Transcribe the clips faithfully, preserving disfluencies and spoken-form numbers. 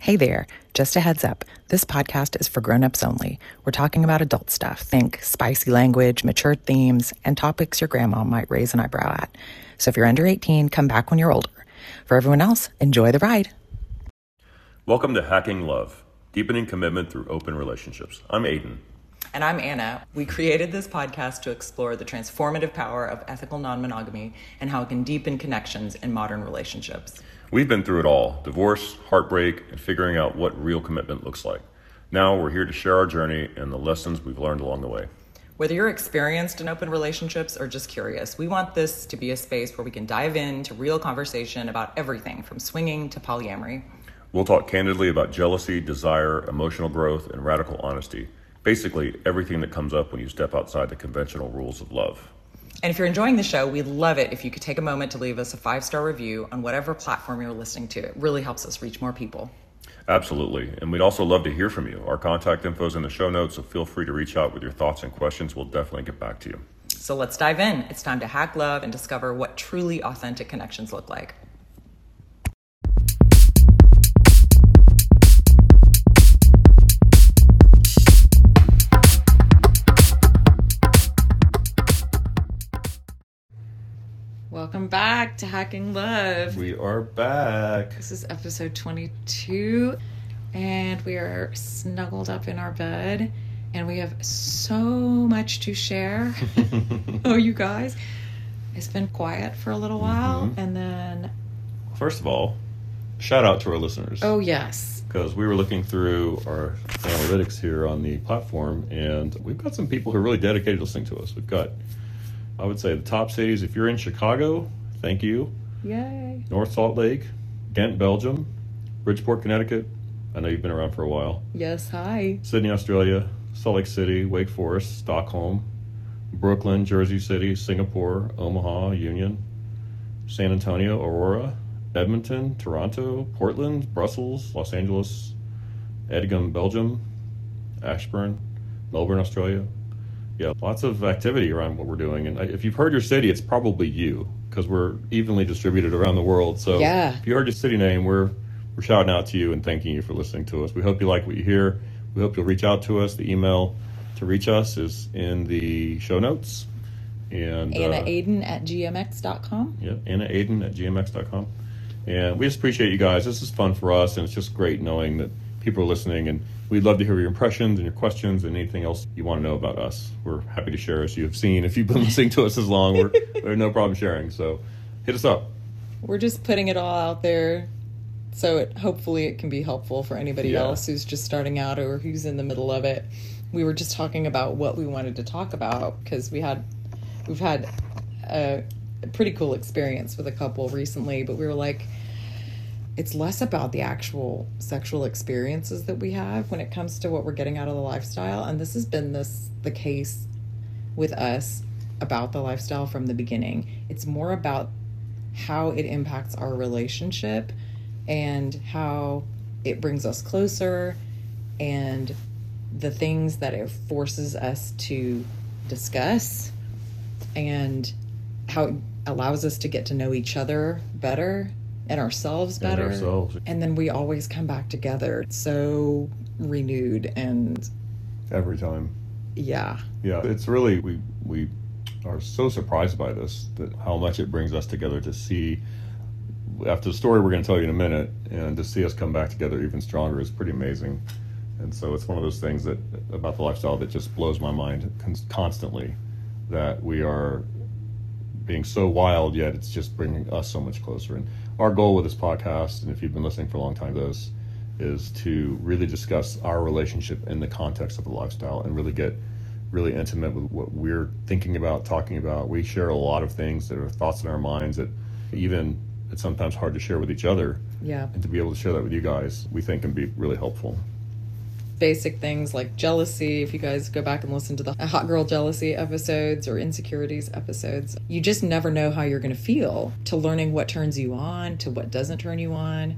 Hey there, just a heads up, this podcast is for grown-ups only. We're talking about adult stuff. Think spicy language, mature themes, and topics your grandma might raise an eyebrow at. So if you're under eighteen, come back when you're older. For everyone else, enjoy the ride. Welcome to Hacking Love, deepening commitment through open relationships. I'm Aiden. And I'm Anna. We created this podcast to explore the transformative power of ethical non-monogamy and how it can deepen connections in modern relationships. We've been through it all, divorce, heartbreak, and figuring out what real commitment looks like. Now we're here to share our journey and the lessons we've learned along the way. Whether you're experienced in open relationships or just curious, we want this to be a space where we can dive into real conversation about everything from swinging to polyamory. We'll talk candidly about jealousy, desire, emotional growth, and radical honesty. Basically, everything that comes up when you step outside the conventional rules of love. And if you're enjoying the show, we'd love it if you could take a moment to leave us a five-star review on whatever platform you're listening to. It really helps us reach more people. Absolutely. And we'd also love to hear from you. Our contact info is in the show notes, so feel free to reach out with your thoughts and questions. We'll definitely get back to you. So let's dive in. It's time to hack love and discover what truly authentic connections look like. Welcome back to Hacking Love. We are back. This is episode twenty-two, and we are snuggled up in our bed, and we have so much to share. Oh, you guys. It's been quiet for a little while, mm-hmm. and then... First of all, shout out to our listeners. Oh, yes. Because we were looking through our analytics here on the platform, and we've got some people who are really dedicated to listening to us. We've got... I would say the top cities, if you're in Chicago, thank you. Yay. North Salt Lake, Ghent, Belgium, Bridgeport, Connecticut. I know you've been around for a while. Yes, hi. Sydney, Australia, Salt Lake City, Wake Forest, Stockholm, Brooklyn, Jersey City, Singapore, Omaha, Union, San Antonio, Aurora, Edmonton, Toronto, Portland, Brussels, Los Angeles, Edegem, Belgium, Ashburn, Melbourne, Australia. Yeah, lots of activity around what we're doing. And if you've heard your city, it's probably you, because we're evenly distributed around the world. So yeah. If you heard your city name, we're we're shouting out to you and thanking you for listening to us. We hope you like what you hear. We hope you'll reach out to us. The email to reach us is in the show notes. And Anna uh, Aiden at g m x dot com. Yeah, Anna Aiden at g m x dot com. And we just appreciate you guys. This is fun for us, and it's just great knowing that people are listening, and we'd love to hear your impressions and your questions and anything else you want to know about us. We're happy to share, as you have seen. If you've been listening to us as long, we're, we're no problem sharing. So hit us up. We're just putting it all out there, so it hopefully it can be helpful for anybody Yeah. else who's just starting out or who's in the middle of it. We were just talking about what we wanted to talk about because we had we've had a, a pretty cool experience with a couple recently, but we were like, it's less about the actual sexual experiences that we have when it comes to what we're getting out of the lifestyle. And this has been this the case with us about the lifestyle from the beginning. It's more about how it impacts our relationship and how it brings us closer and the things that it forces us to discuss and how it allows us to get to know each other better and ourselves better. And ourselves. And then we always come back together so renewed and... Every time. Yeah. Yeah, it's really, we we are so surprised by this, that how much it brings us together to see, after the story we're going to tell you in a minute, and to see us come back together even stronger is pretty amazing. And so it's one of those things that about the lifestyle that just blows my mind con- constantly, that we are being so wild, yet it's just bringing us so much closer. And our goal with this podcast, and if you've been listening for a long time to this, is to really discuss our relationship in the context of the lifestyle and really get really intimate with what we're thinking about, talking about. We share a lot of things that are thoughts in our minds that even it's sometimes hard to share with each other. Yeah. And to be able to share that with you guys, we think can be really helpful. Basic things like jealousy. If you guys go back and listen to the hot girl jealousy episodes or insecurities episodes, you just never know how you're going to feel, to learning what turns you on, to what doesn't turn you on,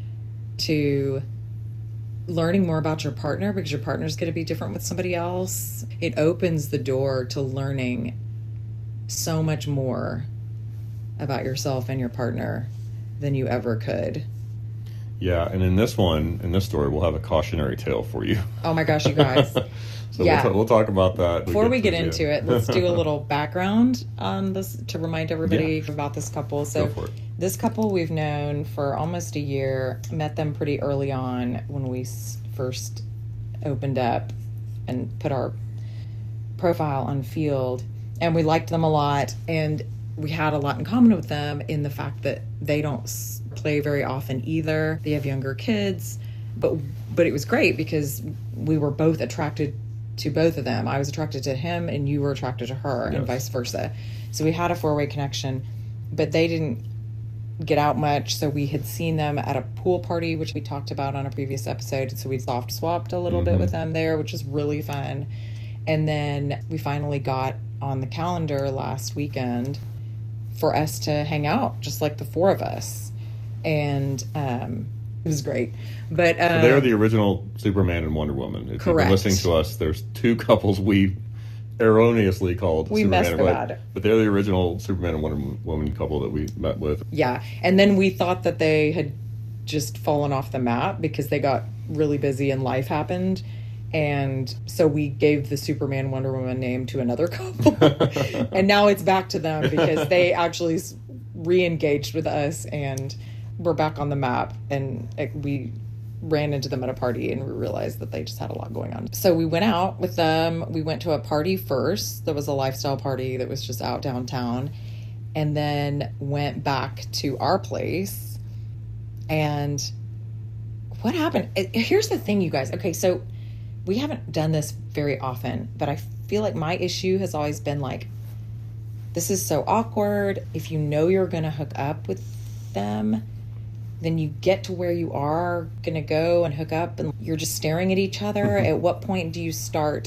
to learning more about your partner because your partner's going to be different with somebody else. It opens the door to learning so much more about yourself and your partner than you ever could. Yeah, and in this one, in this story, we'll have a cautionary tale for you. Oh my gosh, you guys. So Yeah. we'll, t- we'll talk about that. Before we get to the into end. it, let's do a little background on this to remind everybody Yeah. about this couple. So Go for it. this couple we've known for almost a year. Met them pretty early on when we s- first opened up and put our profile on Field, and we liked them a lot, and we had a lot in common with them in the fact that they don't s- play very often either. They have younger kids, but but it was great because we were both attracted to both of them. I was attracted to him and you were attracted to her, Yes. and vice versa. So we had a four-way connection, but they didn't get out much. So we had seen them at a pool party, which we talked about on a previous episode. So we soft swapped a little Mm-hmm. bit with them there, which was really fun. And then we finally got on the calendar last weekend for us to hang out, just like the four of us. And um, it was great. But um, They are the original Superman and Wonder Woman. If Correct. you've been listening to us, there's two couples we erroneously called We Superman messed and about Wonder, it. but they're the original Superman and Wonder Woman couple that we met with. yeah. And then we thought that they had just fallen off the map because they got really busy and life happened. And so we gave the Superman Wonder Woman name to another couple. And now it's back to them because they actually s- re-engaged with us and we're back on the map. And it, we ran into them at a party and we realized that they just had a lot going on. So we went out with them. We went to a party first. That was a lifestyle party that was just out downtown. And then went back to our place. And what happened? It- Here's the thing, you guys. Okay, so we haven't done this very often, but I feel like my issue has always been like, this is so awkward. If you know you're going to hook up with them, then you get to where you are going to go and hook up and you're just staring at each other. At what point do you start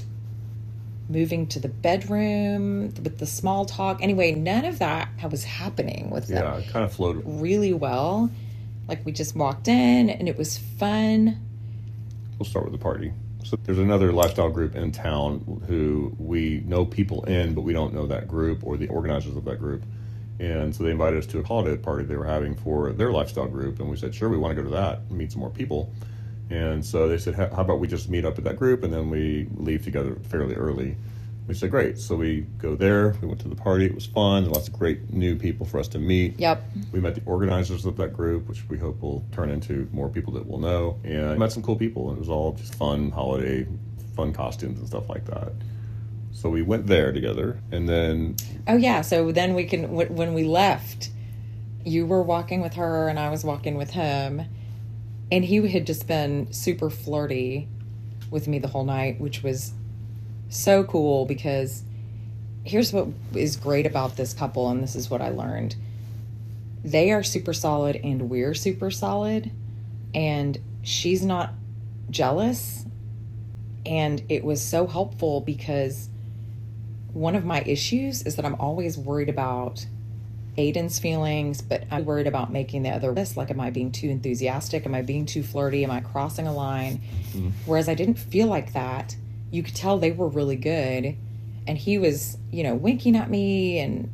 moving to the bedroom with the small talk? Anyway, none of that was happening with them Yeah, it kind of floated. really well. Like we just walked in and it was fun. We'll start with the party. So there's another lifestyle group in town who we know people in, but we don't know that group or the organizers of that group. And so they invited us to a holiday party they were having for their lifestyle group. And we said, sure, we want to go to that and meet some more people. And so they said, how about we just meet up at that group and then we leave together fairly early. We said, great. So we go there. We went to the party. It was fun. Lots of great new people for us to meet. Yep. We met the organizers of that group, which we hope will turn into more people that we'll know. And met some cool people. And it was all just fun, holiday, fun costumes and stuff like that. So we went there together. And then, Oh yeah. So then we can, w- when we left, you were walking with her and I was walking with him. And he had just been super flirty with me the whole night, which was so cool because here's what is great about this couple, and this is what I learned. They are super solid and we're super solid, and she's not jealous. And it was so helpful because one of my issues is that I'm always worried about Aiden's feelings, but I'm worried about making the other list. Like, am I being too enthusiastic? Am I being too flirty? Am I crossing a line? Mm-hmm. Whereas I didn't feel like that. You could tell they were really good. And he was, you know, winking at me and,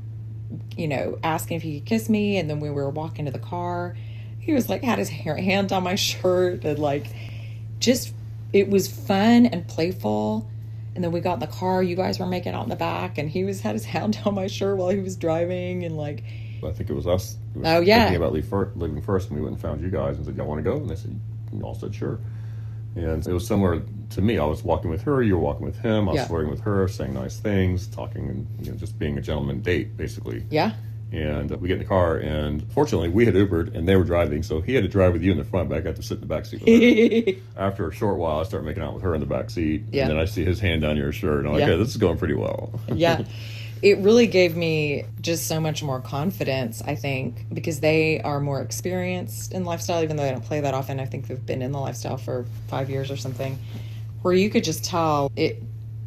you know, asking if he could kiss me. And then when we were walking to the car, he was like, had his hair, hand on my shirt and like, just, it was fun and playful. And then we got in the car, you guys were making out in the back, and he was had his hand on my shirt while he was driving, and like... I think it was us. It was oh, yeah. Thinking about leave fir- leaving first, and we went and found you guys and said, y'all want to go? And they said, you all said, sure. And it was similar to me. I was walking with her, you were walking with him, I was yeah. flirting with her, saying nice things, talking, and you know, just being a gentleman date, basically. Yeah. And we get in the car, and fortunately, we had Ubered, and they were driving, so he had to drive with you in the front, but I got to sit in the back seat with her. After a short while, I start making out with her in the back seat, yeah. and then I see his hand down your shirt, and I'm like, yeah. okay, this is going pretty well. Yeah. It really gave me just so much more confidence, I think, because they are more experienced in lifestyle, even though they don't play that often. I think they've been in the lifestyle for five years or something, where you could just tell it,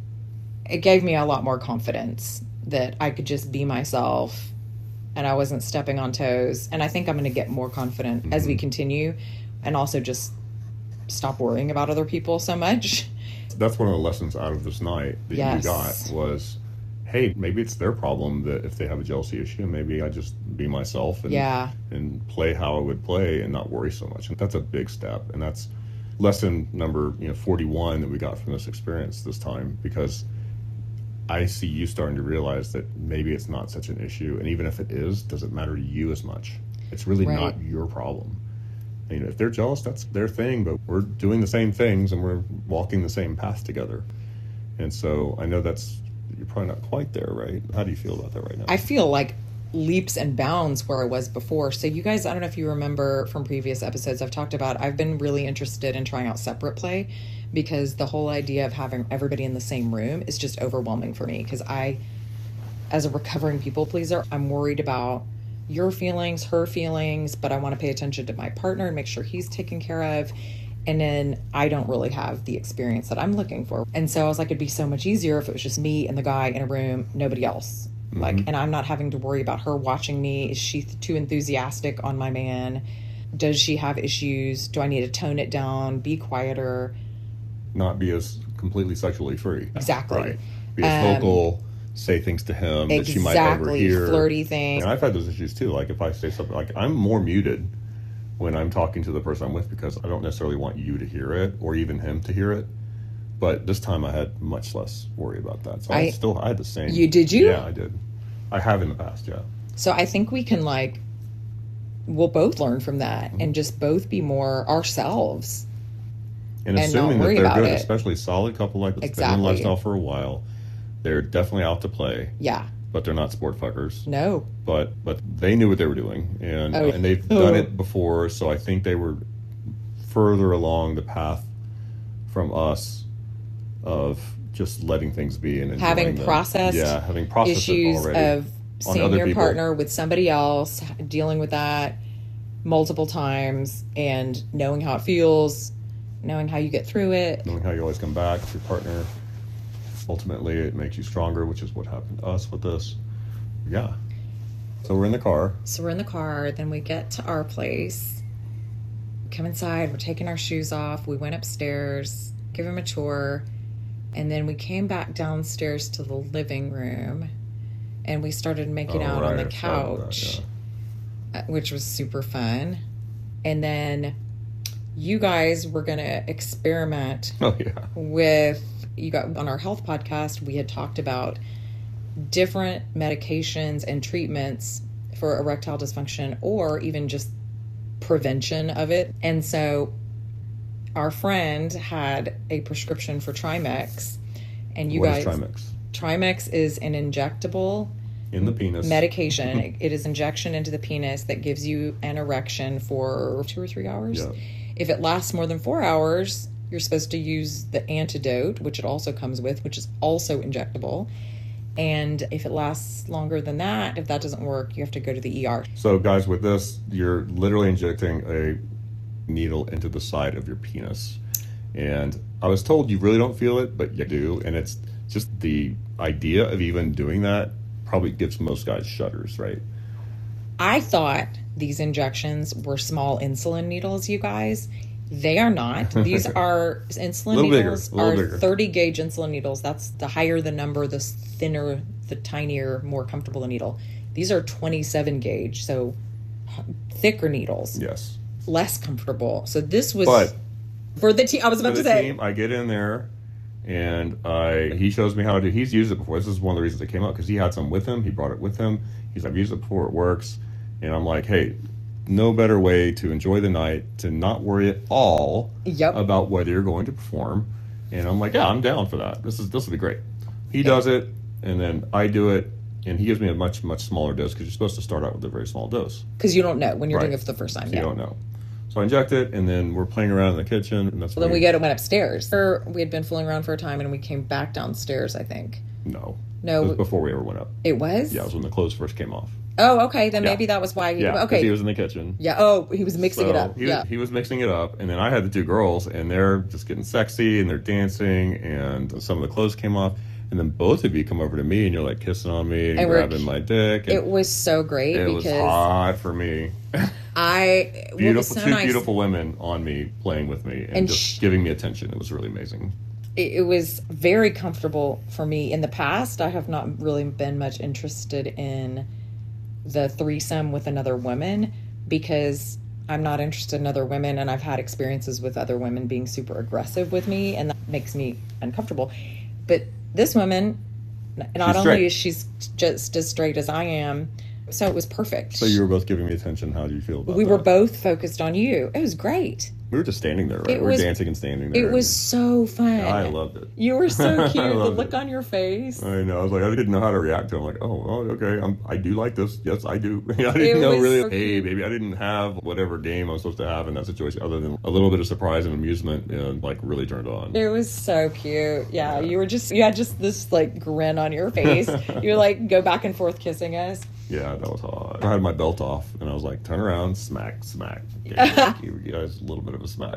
it gave me a lot more confidence that I could just be myself and I wasn't stepping on toes. And I think I'm going to get more confident mm-hmm. as we continue, and also just stop worrying about other people so much. That's one of the lessons out of this night that yes. you got was, hey, maybe it's their problem that if they have a jealousy issue, maybe I just be myself and Yeah. and play how I would play and not worry so much. And that's a big step. And that's lesson number, you know, forty-one that we got from this experience this time, because I see you starting to realize that maybe it's not such an issue. And even if it is, does it matter to you as much? It's really Right. not your problem. You know, if they're jealous, that's their thing, but we're doing the same things and we're walking the same path together. And so I know that's, you're probably not quite there, right? How do you feel about that right now? I feel like leaps and bounds where I was before. So you guys, I don't know if you remember from previous episodes, I've talked about, I've been really interested in trying out separate play, because the whole idea of having everybody in the same room is just overwhelming for me. Because I, as a recovering people pleaser, I'm worried about your feelings, her feelings, but I want to pay attention to my partner and make sure he's taken care of. And then I don't really have the experience that I'm looking for. And so I was like, it'd be so much easier if it was just me and the guy in a room, nobody else. Mm-hmm. Like, and I'm not having to worry about her watching me. Is she too enthusiastic on my man? Does she have issues? Do I need to tone it down, be quieter? Not be as completely sexually free. Exactly. Right. Be as Um, vocal, say things to him that she might Exactly, overhear. flirty things. And I've had those issues too. Like if I say something, like I'm more muted when I'm talking to the person I'm with, because I don't necessarily want you to hear it or even him to hear it. But this time I had much less worry about that. So I, I- still I had the same. You- did you? Yeah, I did. I have in the past, yeah. So I think we can, like, we'll both learn from that and just both be more ourselves. And, And assuming not that worry they're about good, it. especially solid couple like this, they've been in Exactly. lifestyle for a while. They're definitely out to play, Yeah. but they're not sport fuckers. No. But but they knew what they were doing, and Oh. and they've done it before. So I think they were further along the path from us of just letting things be and enjoying Having them. processed yeah, having processed it issues already of on seeing other your people. partner with somebody else, dealing with that multiple times, and knowing how it feels, knowing how you get through it. knowing how you always come back to your partner. Ultimately, it makes you stronger, which is what happened to us with this. Yeah. So we're in the car. So we're in the car, then we get to our place, come inside, we're taking our shoes off, we went upstairs, give him a tour, and then we came back downstairs to the living room, and we started making Oh, out right, on I the forgot about that, couch, yeah. uh, which was super fun. And then you guys were going to experiment Oh yeah. with, you got on our health podcast, we had talked about different medications and treatments for erectile dysfunction, or even just prevention of it. And so our friend had a prescription for Trimex, and you What guys is Trimex? Trimex is an injectable In the penis. medication. It- it is injection into the penis that gives you an erection for two or three hours. Yeah. If it lasts more than four hours, you're supposed to use the antidote, which it also comes with, which is also injectable. And if it lasts longer than that, if that doesn't work, you have to go to the E R. So, guys, with this, you're literally injecting a needle into the side of your penis. And I was told you really don't feel it, but you do. And it's just the idea of even doing that probably gives most guys shudders, right? I thought these injections were small insulin needles, you guys. They are not. These are insulin Little bigger, needles little are bigger. thirty gauge insulin needles. That's the higher the number, the thinner, the tinier, more comfortable the needle. These are twenty-seven gauge, so thicker needles, Yes. less comfortable. So this was But for the team. I was for about the to say, team, I get in there, and I he shows me how to do. He's used it before. This is one of the reasons it came up, because he had some with him. He brought it with him. He's like, I've used it before. It works. And I'm like, hey, no better way to enjoy the night, to not worry at all Yep. about whether you're going to perform. And I'm like, yeah, I'm down for that. This is this will be great. He does it, and then I do it, and he gives me a much much smaller dose, because you're supposed to start out with a very small dose. because you don't know when you're Right. doing it for the first time. So Yeah. you don't know. So I inject it, and then we're playing around in the kitchen, and that's Well, then when we get went upstairs. Or we had been fooling around for a time, and we came back downstairs. I think no. No. It was before we ever went up. it was. Yeah, it was when the clothes first came off. Oh, okay. Then Yeah. maybe that was why. He, Yeah, 'cause okay. he was in the kitchen. Yeah. Oh, he was mixing it So up. He, yeah. he was mixing it up, and then I had the two girls, and they're just getting sexy, and they're dancing, and some of the clothes came off, and then both of you come over to me, and you're like kissing on me and, And we're- grabbing my dick. And It was so great it was because hot for me. I well, it was Beautiful, so two nice. beautiful women on me, playing with me, and, And just sh- giving me attention. It was really amazing. it, it was very comfortable for me. In the past, I have not really been much interested in the threesome with another woman because I'm not interested in other women, and I've had experiences with other women being super aggressive with me, and that makes me uncomfortable. But this woman, not only is she just as straight as I am, so it was perfect. So you were both giving me attention. How do you feel about we that? We were both focused on you. It was great. We were just standing there, right? It we were was, dancing and standing there. It was so fun. I loved it. You were so cute. The look it. on your face. I know. I was like, I didn't know how to react to it. I'm like, oh, oh okay. I'm, I do like this. Yes, I do. I didn't it know really. So hey, baby, I didn't have whatever game I was supposed to have in that situation other than a little bit of surprise and amusement and like really turned on. It was so cute. Yeah, yeah. You were just, you had just this like grin on your face. You were like, go back and forth kissing us. Yeah, that was hot. I had my belt off, and I was like, turn around, smack, smack. Yeah, you guys, a little bit of a smack.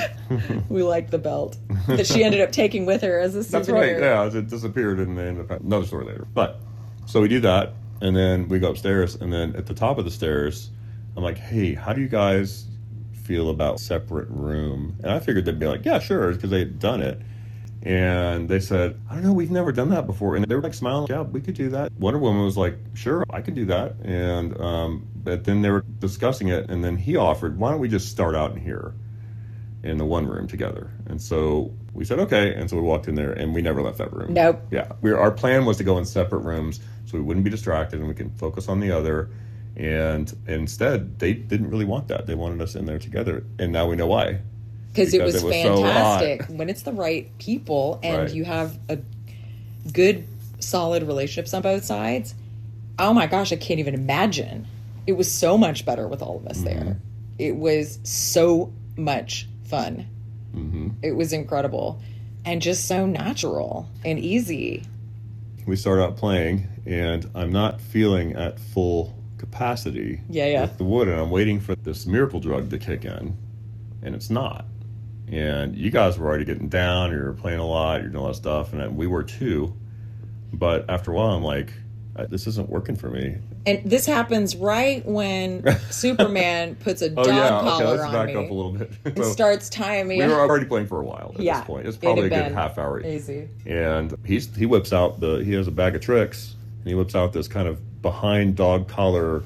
We liked the belt that she ended up taking with her as a souvenir. That's right, yeah, it disappeared in the end of another story later. But, so we do that, and then we go upstairs, and then at the top of the stairs, I'm like, hey, how do you guys feel about separate room? And I figured they'd be like, yeah, sure, because they had done it. And they said, I don't know, we've never done that before. And they were like smiling, yeah, we could do that. Wonder Woman was like, sure, I could do that. And um, but then they were discussing it, and then he offered, why don't we just start out in here in the one room together? And so we said, okay. And so we walked in there, and we never left that room. Nope. Yeah. We were, our plan was to go in separate rooms so we wouldn't be distracted and we can focus on the other. And instead, they didn't really want that. They wanted us in there together. And now we know why. Because it was, it was fantastic so when it's the right people and right. you have a good, solid relationships on both sides. Oh my gosh, I can't even imagine. It was so much better with all of us mm-hmm. there. It was so much fun. Mm-hmm. It was incredible and just so natural and easy. We start out playing, and I'm not feeling at full capacity yeah, yeah. with the wood, and I'm waiting for this miracle drug to kick in, and it's not. And you guys were already getting down, you were playing a lot, you're doing a lot of stuff, and we were too. But after a while, I'm like, this isn't working for me. And this happens right when Superman puts a dog oh, yeah. collar okay, let's on back me up a little bit. and so starts tying me we up. were already playing for a while at yeah, this point. It's probably a good half hour. Easy. And he's he whips out the, he has a bag of tricks, and he whips out this kind of behind dog collar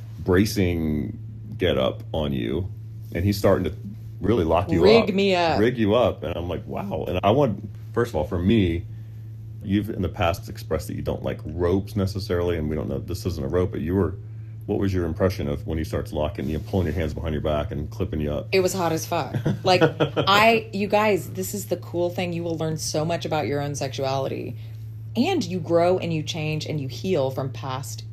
bracing get up on you, and he's starting to really lock you rig up. Rig me up. Rig you up. And I'm like, wow. And I want, first of all, for me, you've in the past expressed that you don't like ropes necessarily, and we don't know, this isn't a rope, but you were, what was your impression of when he starts locking you, pulling your hands behind your back and clipping you up? It was hot as fuck. Like, I, you guys, this is the cool thing. You will learn so much about your own sexuality. And you grow and you change and you heal from past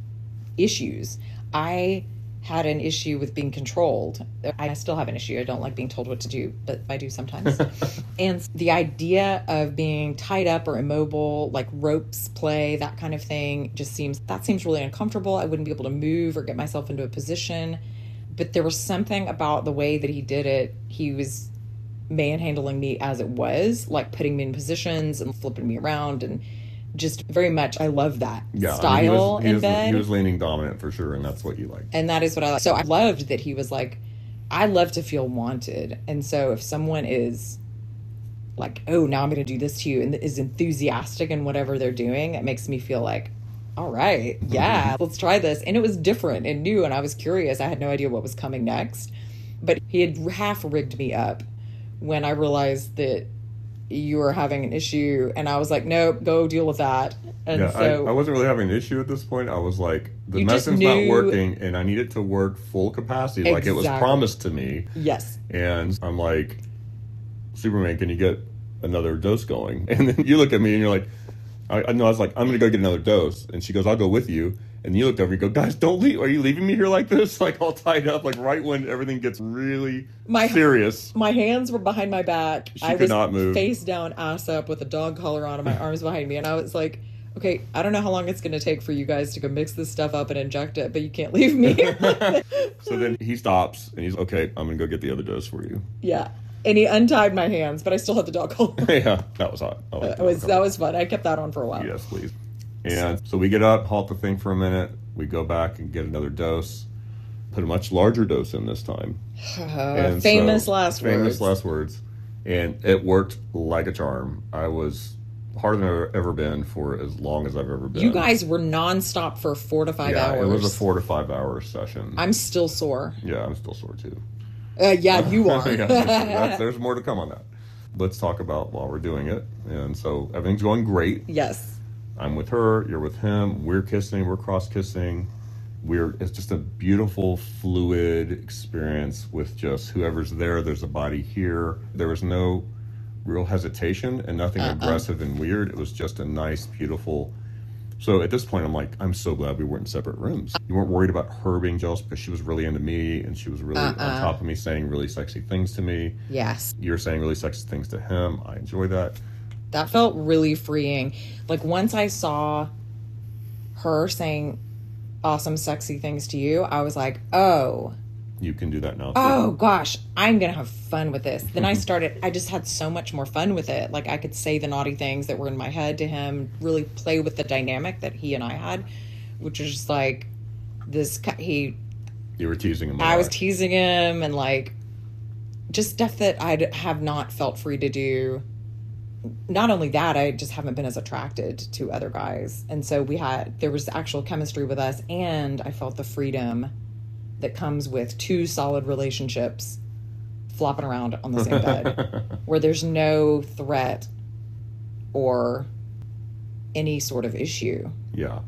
issues. I had an issue with being controlled. I still have an issue. I don't like being told what to do, but I do sometimes. And the idea of being tied up or immobile, like ropes play, that kind of thing, just seems, that seems really uncomfortable. I wouldn't be able to move or get myself into a position. But there was something about the way that he did it. He was manhandling me as it was, like putting me in positions and flipping me around, and just very much, I love that yeah, style I mean, he was, he in was, bed. He was leaning dominant for sure, and that's what you like. And that is what I like. So I loved that he was like, I love to feel wanted. And so if someone is like, oh, now I'm going to do this to you, and is enthusiastic in whatever they're doing, it makes me feel like, all right, yeah, let's try this. And it was different and new, and I was curious. I had no idea what was coming next. But he had half rigged me up when I realized that you were having an issue, and I was like, nope, go deal with that. And yeah, so I, I wasn't really having an issue at this point. I was like, the You just medicine's knew- not working, and I need it to work full capacity like it was Exactly. promised to me. yes. And I'm like, Superman, can you get another dose going? And then you look at me and you're like, I, I know, I was like, I'm going to go get another dose. And she goes, I'll go with you. And you looked over, you go, guys, don't leave. Are you leaving me here like this? Like all tied up, like right when everything gets really My- serious. My hands were behind my back. She I could was not move. face down, ass up, with a dog collar on, and my arms behind me. And I was like, okay, I don't know how long it's going to take for you guys to go mix this stuff up and inject it, but you can't leave me. So then he stops and he's, okay, I'm going to go get the other dose for you. Yeah. And he untied my hands, but I still had the dog collar. Yeah, that was hot. I like That was, that was fun. I kept that on for a while. Yes, please. And so we get up, halt the thing for a minute. We go back and get another dose. Put a much larger dose in this time. Uh, And famous so- last famous words. last words. And it worked like a charm. I was harder than I've ever been for as long as I've ever been. You guys were nonstop for four to five yeah, hours. It was a four to five hour session. I'm still sore. Yeah, I'm still sore too. Uh, yeah, you are. yeah, that's, there's more to come on that. Let's talk about while we're doing it. And so everything's going great. Yes. I'm with her, you're with him, we're kissing, we're cross-kissing. We're it's just a beautiful, fluid experience with just whoever's there. There's a body here. There was no real hesitation and nothing uh-uh. aggressive and weird. It was just a nice, beautiful... So at this point, I'm like, I'm so glad we weren't in separate rooms. You weren't worried about her being jealous because she was really into me and she was really uh-uh. on top of me, saying really sexy things to me. Yes. You're saying really sexy things to him. I enjoy that. That felt really freeing. Like, once I saw her saying awesome, sexy things to you, I was like, oh... You can do that now. Too. Oh, gosh, I'm going to have fun with this. Then I started, I just had so much more fun with it. Like, I could say the naughty things that were in my head to him, really play with the dynamic that he and I had, which was just like this, he... You were teasing him a I lot. was teasing him and, like, just stuff that I have not felt free to do. Not only that, I just haven't been as attracted to other guys. And so we had, there was actual chemistry with us, and I felt the freedom that comes with two solid relationships flopping around on the same bed where there's no threat or any sort of issue. Yeah.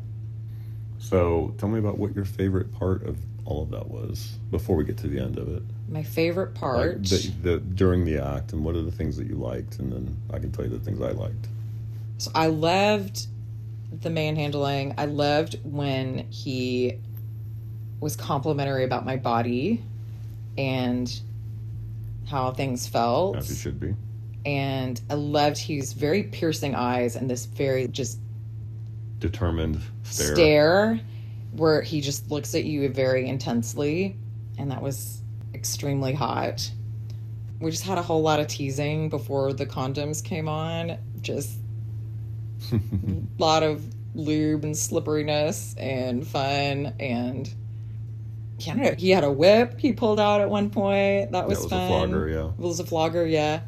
So tell me about what your favorite part of all of that was before we get to the end of it. My favorite part? Like the, the, during the act, and what are the things that you liked? And then I can tell you the things I liked. So I loved the manhandling. I loved when he was complimentary about my body and how things felt. As he should be. And I loved his very piercing eyes and this very just determined stare. stare where he just looks at you very intensely, and that was extremely hot. We just had a whole lot of teasing before the condoms came on. Just a lot of lube and slipperiness and fun, and I don't know, he had a whip he pulled out at one point. That was, that was fun. a flogger, yeah. It was a flogger, yeah.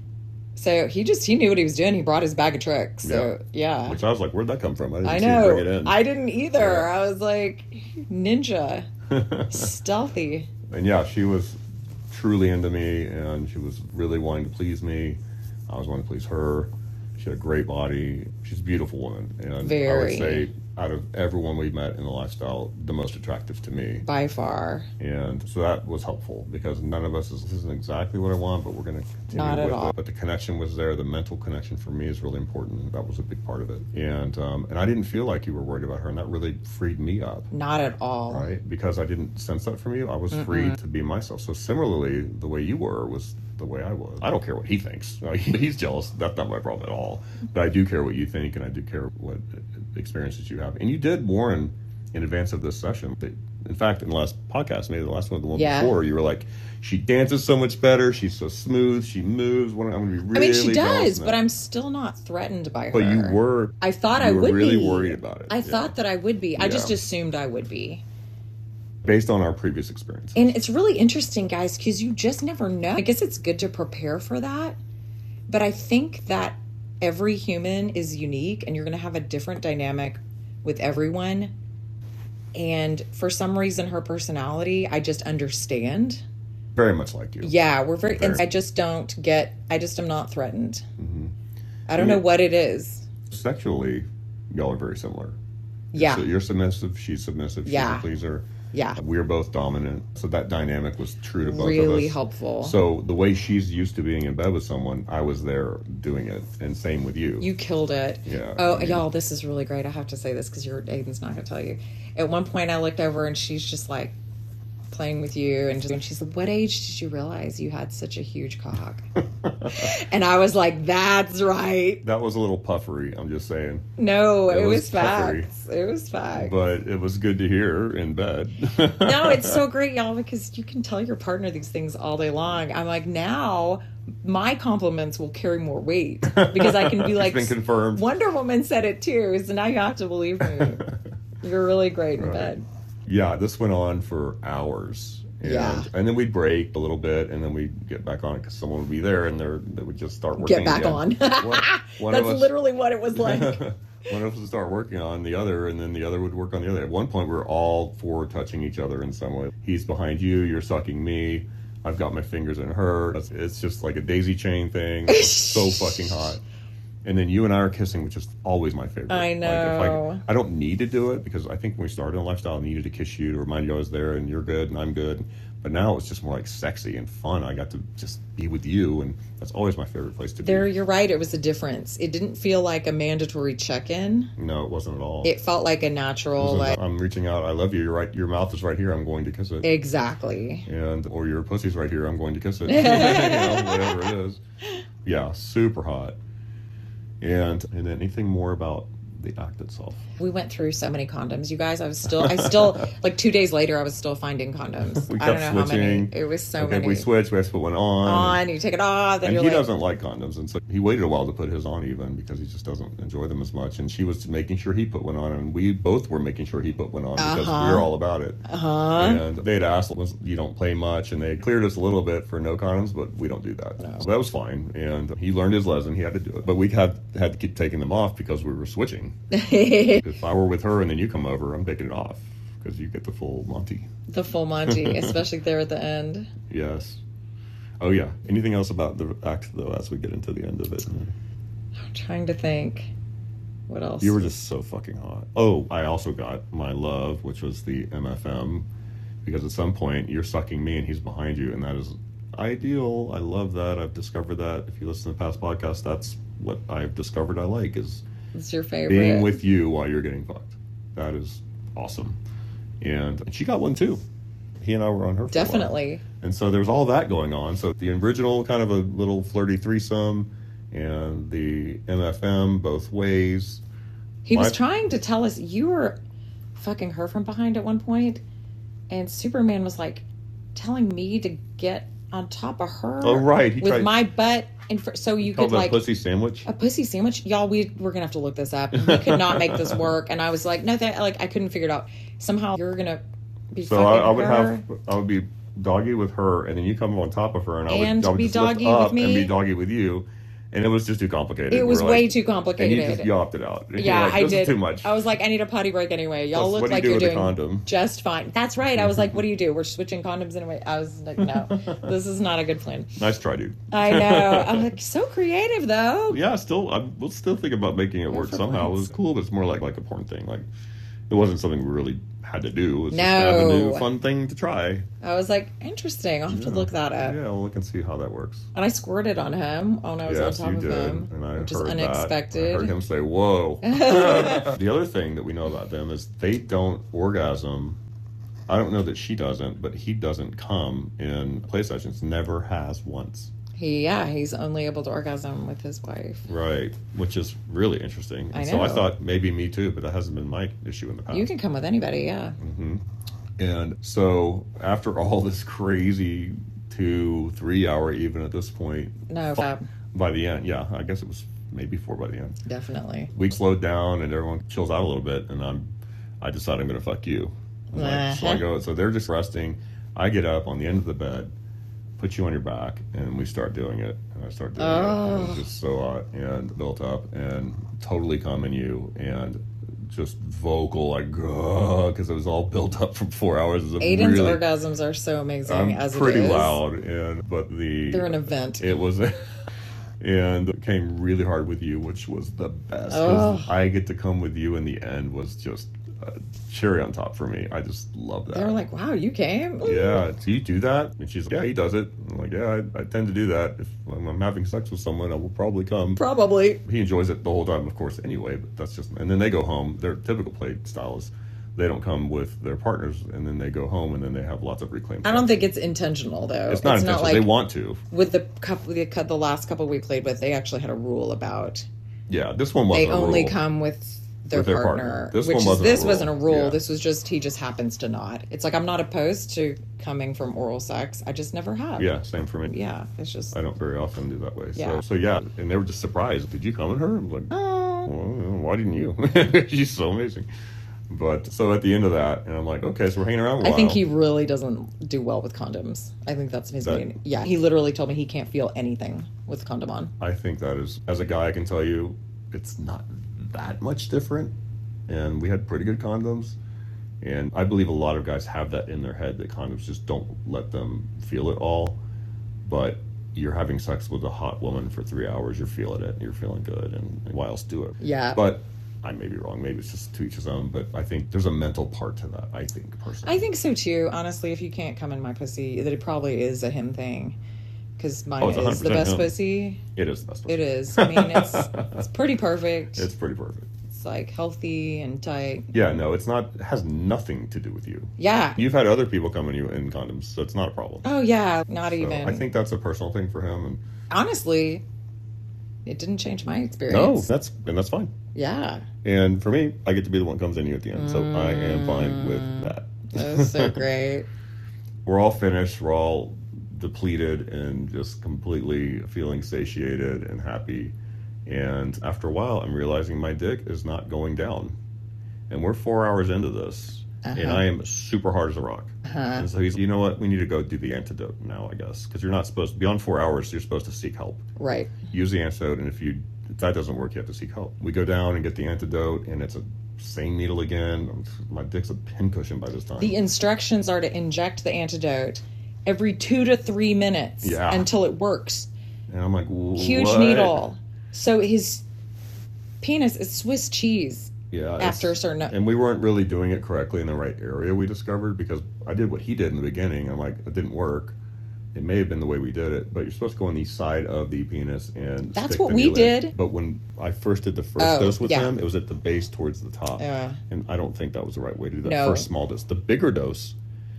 So he just, he knew what he was doing. He brought his bag of tricks. So, yeah. yeah. Which I was like, where'd that come from? I didn't I see know. him bring it in. I didn't either. Yeah. I was like, ninja. Stealthy. And yeah, she was truly into me, and she was really wanting to please me. I was wanting to please her. She had a great body. She's a beautiful woman. And Very. I would say, out of everyone we've met in the lifestyle, the most attractive to me. By far. And so that was helpful, because none of us is, this isn't exactly what I want, but we're going to continue Not at with all. it. But the connection was there. The mental connection for me is really important. That was a big part of it. And um, and I didn't feel like you were worried about her, and that really freed me up. Not at all. Right? Because I didn't sense that from you. I was Mm-mm. free to be myself. So similarly, the way you were was the way I was. I don't care what he thinks. He's jealous. That's not my problem at all. But I do care what you think, and I do care what experiences you have. And you did warn in advance of this session. But in fact, in the last podcast, maybe the last one, the one yeah. before, you were like, she dances so much better. She's so smooth. She moves. I'm going to be really I mean, she does, but I'm still not threatened by her. But you were. I thought you I were would really be. worried about it. I yeah. thought that I would be. I yeah. just assumed I would be. Based on our previous experience. And it's really interesting, guys, because you just never know. I guess it's good to prepare for that. But I think that every human is unique, and you're going to have a different dynamic with everyone. And for some reason, her personality, I just understand. Very much like you. Yeah, we're very, very. And I just don't get, I just am not threatened. Mm-hmm. I don't I mean, know what it is. Sexually, y'all are very similar. Yeah. So you're submissive, she's submissive, she's yeah. a pleaser. Yeah. We're both dominant. So that dynamic was true to both really of us. Really helpful. So the way she's used to being in bed with someone, I was there doing it. And same with you. You killed it. Yeah. Oh, I mean, y'all, this is really great. I have to say this because your Aiden's not going to tell you. At one point, I looked over and she's just like playing with you. And, just, and she's like, what age did you realize you had such a huge cock? And I was like, that's right. That was a little puffery, I'm just saying. No, it, it was, was facts. It was facts. But it was good to hear in bed. No, it's so great, y'all, because you can tell your partner these things all day long. I'm like, now my compliments will carry more weight because I can be like, it's been confirmed. Wonder Woman said it too, so now you have to believe me. You're really great in right. bed. Yeah, this went on for hours. And, Yeah. and then we'd break a little bit, and then we'd get back on it because someone would be there, and they're, they would just start working Get back again. on. One, one That's of us, literally what it was like. one of us would start working on the other, and then the other would work on the other. At one point, we were all four touching each other in some way. He's behind you, you're sucking me, I've got my fingers in her. It's, it's just like a daisy chain thing. It's so fucking hot. And then you and I are kissing, which is always my favorite. I know. Like if I, I don't need to do it because I think when we started in lifestyle, I needed to kiss you to remind you I was there and you're good and I'm good. But now it's just more like sexy and fun. I got to just be with you, and that's always my favorite place to There, be. you're right. It was a difference. It didn't feel like a mandatory check-in. No, it wasn't at all. It felt like a natural, like I'm reaching out. I love you. You're right. Your mouth is right here. I'm going to kiss it. exactly. And or your pussy's right here. I'm going to kiss it. You know, whatever it is. Yeah, super hot. And and anything more about the act itself? We went through so many condoms, you guys. I was still, I still, like two days later, I was still finding condoms. We I don't kept know switching. how many. It was so okay, many. if we switch, we have to put one on. On, you take it off, then And you're he like, doesn't like condoms, and so he waited a while to put his on even because he just doesn't enjoy them as much. And she was making sure he put one on, and we both were making sure he put one on because Uh-huh. we were all about it. uh-huh. And they had asked, was, you don't play much, and they cleared us a little bit for no condoms, but we don't do that. No. So that was fine, and he learned his lesson. He had to do it. But we had, had to keep taking them off because we were switching. If I were with her and then you come over, I'm taking it off because you get the full Monty. The full Monty, especially there at the end. Yes. Oh, yeah. Anything else about the act, though, as we get into the end of it? I'm trying to think. What else? You were just so fucking hot. Oh, I also got my love, which was the M F M, because at some point you're sucking me and he's behind you, and that is ideal. I love that. I've discovered that. If you listen to past podcasts, that's what I've discovered I like is It's your favorite. being with you while you're getting fucked. That is awesome. And, and she got one too. He and I were on her for a while. Definitely. And so there was all that going on. So the original kind of a little flirty threesome and the M F M both ways. He My- was trying to tell us you were fucking her from behind at one point, and Superman was like telling me to get on top of her. Oh, right. He with tried- my butt, and fr- so you Called could it a like pussy sandwich. a pussy sandwich. Y'all, we we're gonna have to look this up. We could not make this work, and I was like, no, that like I couldn't figure it out. Somehow you're gonna be So fucking I, I would her. have, I would be doggy with her, and then you come on top of her, and I would, And I would be just lift doggy with up me? and be doggy with you, and it was just too complicated. It was We're way like- too And you complicated. just you opted out. You're Yeah, like, I this did. Is too much. I was like, I need a potty break anyway. Y'all Plus, look what do you like do you're with a doing condom? just fine. That's right. I was like, what do you do? We're switching condoms anyway. I was like, no, this is not a good plan. Nice try, dude. I know. I'm like, so creative though. Yeah, still, I we'll still think about making it work for somehow. It once. was cool, but it's more like like a porn thing. Like it wasn't something we really had to do. It was No. just kind of a new fun thing to try. I was like, interesting. I'll have to look that up. Yeah, we'll look and see how that works. And I squirted on him when I was Yes, on you top of did, him, and I which is heard unexpected. that. I heard him say, "Whoa." The other thing that we know about them is they don't orgasm. I don't know that she doesn't, but he doesn't come in play sessions. Never has once. He, yeah, he's only able to orgasm with his wife. Right, which is really interesting. I So I know. thought maybe me too, but that hasn't been my issue in the past. You can come with anybody, yeah. And so after all this crazy two, three hour even at this point, No, fab. by the end, yeah, I guess it was maybe four by the end. Definitely. We slowed down and everyone chills out a little bit, and I'm, I decide I'm going to fuck you. I'm like, so I go, so they're just resting. I get up on the end of the bed, put you on your back, and we start doing it. And I start doing it. And it was just so hot and built up and totally coming you and just vocal, like, because it was all built up from four hours. It was a Aiden's really, orgasms are so amazing I'm as pretty it is. loud, and but the They're an event. it was, and it came really hard with you, which was the best. 'Cause Oh. I get to come with you in the end was just a cherry on top for me. I just love that. They were like, wow, you came? Yeah, do you do that? And she's like, yeah, he does it. I'm like, yeah, I, I tend to do that. If I'm having sex with someone, I will probably come. Probably. He enjoys it the whole time, of course, anyway, but that's just, and then they go home. Their typical play style is they don't come with their partners, and then they go home, and then they have lots of reclaimed I don't sex. think it's intentional, though. It's not intentional. like They want to. with the couple, the, cou- the last couple we played with, they actually had a rule about Yeah, this one they wasn't a only rule. come with their, With their partner. partner. This which one is, wasn't a this rule. wasn't a rule. Yeah. This was just he just happens to not. It's like I'm not opposed to coming from oral sex. I just never have. Yeah, same for me. Yeah, it's just I don't very often do that way. Yeah. So, so yeah, and they were just surprised. Did you come at her? I was like, oh, well, why didn't you? She's so amazing. But so at the end of that, and I'm like, okay, so we're hanging around a while. I think he really doesn't do well with condoms. I think that's his That- main. Yeah, he literally told me he can't feel anything with condom on. I think that is, as a guy, I can tell you, it's not that much different. And we had pretty good condoms. And I believe a lot of guys have that in their head that condoms just don't let them feel it all. But you're having sex with a hot woman for three hours, you're feeling it, you're feeling good, and, and why else do it? Yeah. But I may be wrong. Maybe it's just to each his own. But I think there's a mental part to that, I think, personally. I think so too. Honestly, if you can't come in my pussy, that it probably is a him thing. Because mine Oh, it's is the one hundred percent best him. pussy. It is the best. It is. I mean, it's it's pretty perfect. It's pretty perfect. It's like healthy and tight. Yeah, no, it's not. It has nothing to do with you. Yeah. You've had other people come in you in condoms, so it's not a problem. Oh yeah, not So even. I think that's a personal thing for him. And Honestly, it didn't change my no, experience. that's and that's fine. Yeah. And for me, I get to be the one that comes in you at the end, so I am fine with that. That was so great. We're all finished. We're all depleted and just completely feeling satiated and happy. And after a while, I'm realizing my dick is not going down. And we're four hours into this, and Uh-huh. I am super hard as a rock. Uh-huh. And so he's, you know what? We need to go do the antidote now, I guess, because you're not supposed to, beyond four hours, you're supposed to seek help. Right. Use the antidote, and if you if that doesn't work, you have to seek help. We go down and get the antidote, and it's a same needle again. My dick's a pincushion by this time. The instructions are to inject the antidote every two to three minutes Yeah. until it works. and I'm like, "Wh- Huge what?" needle. So his penis is Swiss cheese Yeah. after a it's- certain. And we weren't really doing it correctly in the right area, we discovered, because I did what he did in the beginning. I'm like, it didn't work. It may have been the way we did it, but you're supposed to go on the side of the penis and That's stick what the we needle in. did. But when I first did the first Oh, dose with yeah. him, it was at the base towards the top. Yeah. And I don't think that was the right way to do that. No. First small dose. The bigger dose,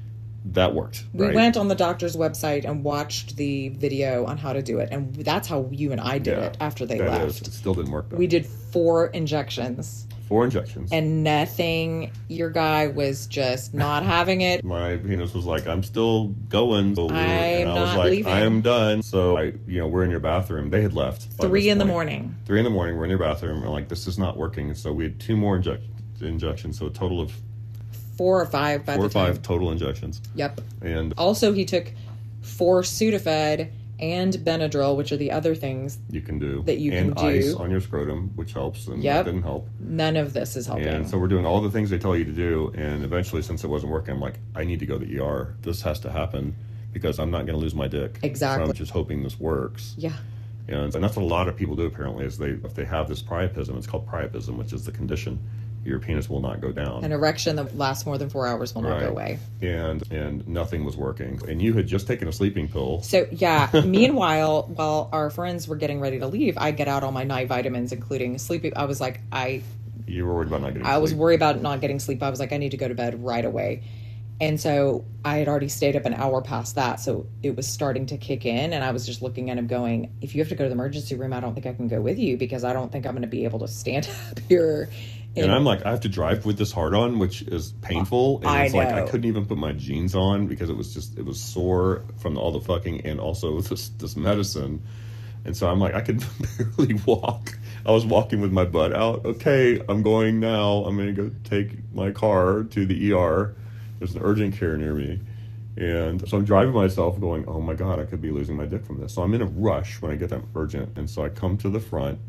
that worked. We right? went on the doctor's website and watched the video on how to do it, and that's how you and I did Yeah, it after they that left. is. It still didn't work though. We did four injections, Four injections. and nothing. Your guy was just not having it. My penis was like, I'm still going. So I'm and I was not like, leaving. I am done. So I, you know, we're in your bathroom. They had left. by Three this in the point. morning. Three in the morning. We're in your bathroom. We're like, this is not working. So we had two more inject- injections. So a total of Four or five by four or the time. five total injections. Yep. And Also, he took four Sudafed and Benadryl, which are the other things. you can do That you and can do. ice on your scrotum, which helps, and Yep. that didn't help. None of this is helping. And so we're doing all the things they tell you to do. And eventually, since it wasn't working, I'm like, I need to go to the E R. This has to happen because I'm not going to lose my dick. Exactly. So I'm just hoping this works. yeah. And, and that's what a lot of people do apparently, is they if they have this priapism, it's called priapism, which is the condition, your penis will not go down. An erection that lasts more than four hours will not Right. go away. And and nothing was working. And you had just taken a sleeping pill. So, yeah, meanwhile, while our friends were getting ready to leave, I get out all my night vitamins, including sleeping. I was like, I You were worried about not getting I was sleep. worried about not getting sleep. I was like, I need to go to bed right away. And so I had already stayed up an hour past that. So it was starting to kick in. And I was just looking at him going, if you have to go to the emergency room, I don't think I can go with you because I don't think I'm going to be able to stand up here. And I'm like, I have to drive with this hard on, which is painful. And I it's like, I know. couldn't even put my jeans on because it was just, it was sore from all the fucking and also this, this medicine. And so I'm like, I could barely walk. I was walking with my butt out. Okay, I'm going now. I'm going to go take my car to the E R. There's an urgent care near me. And so I'm driving myself going, oh my God, I could be losing my dick from this. So I'm in a rush when I get that urgent. And so I come to the front.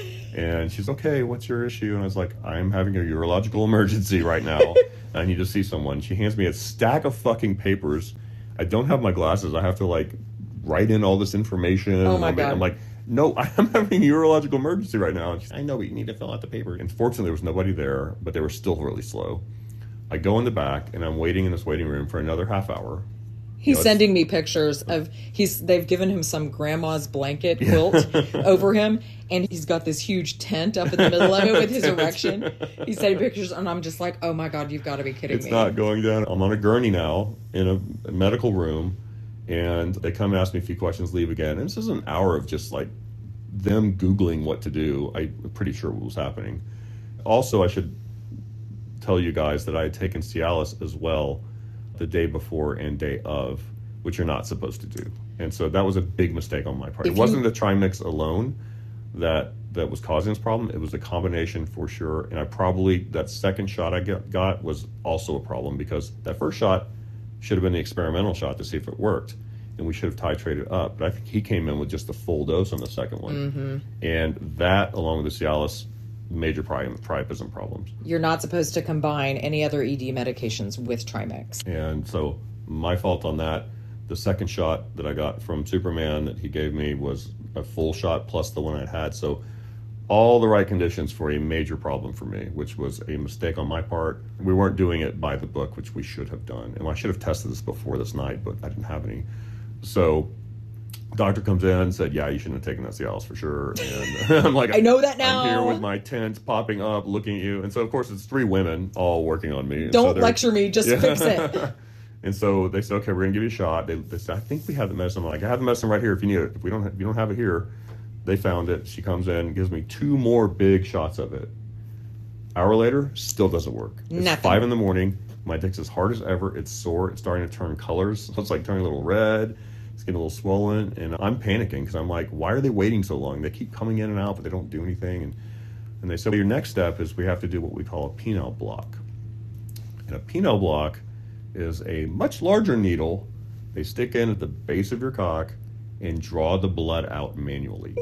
And she's, okay, what's your issue? And I was like, I'm having a urological emergency right now. I need to see someone. She hands me a stack of fucking papers. I don't have my glasses. I have to, like, write in all this information. Oh, my I'm, God. I'm like, no, I'm having a urological emergency right now. And she's, I know, but you need to fill out the paper. And fortunately, there was nobody there, but they were still really slow. I go in the back, and I'm waiting in this waiting room for another half hour. He's know, it's- sending me pictures of he's they've given him some grandma's blanket quilt over him, and he's got this huge tent up in the middle of it with his erection. He's sending pictures, and I'm just like, oh my God, you've got to be kidding It's me. not going down. I'm on a gurney now in a, a medical room, and they come and ask me a few questions, leave again. And this is an hour of just like them Googling what to do. I'm pretty sure what was happening. Also, I should tell you guys that I had taken Cialis as well the day before and day of, which you're not supposed to do. And so that was a big mistake on my part. If It wasn't you- the Trimix alone that that was causing this problem. It was a combination for sure. And I probably, that second shot I get, got was also a problem because that first shot should have been the experimental shot to see if it worked. And we should have titrated up. But I think he came in with just the full dose on the second one. Mm-hmm. And that, along with the Cialis, major pri- priapism problems. You're not supposed to combine any other E D medications with Trimix. And so my fault on that. The second shot that I got from Superman that he gave me was a full shot plus the one I'd had. So all the right conditions for a major problem for me, which was a mistake on my part. We weren't doing it by the book, which we should have done. And I should have tested this before this night, but I didn't have any. So doctor comes in and said, yeah, you shouldn't have taken that Cialis for sure. And I'm like, I know that now. I'm here with my tent popping up, looking at you. And so, of course, it's three women all working on me. And Don't so lecture me, just yeah. fix it. And so they said, okay, we're going to give you a shot. They, they said, I think we have the medicine. I'm like, I have the medicine right here if you need it. If we don't, have, if you don't have it here, they found it. She comes in, gives me two more big shots of it. Hour later, still doesn't work. It's Nothing. five in the morning. My dick's as hard as ever. It's sore. It's starting to turn colors. It's like turning a little red. It's getting a little swollen. And I'm panicking because I'm like, why are they waiting so long? They keep coming in and out, but they don't do anything. And, and they said, well, your next step is we have to do what we call a penile block. And a penile block is a much larger needle they stick in at the base of your cock and draw the blood out manually.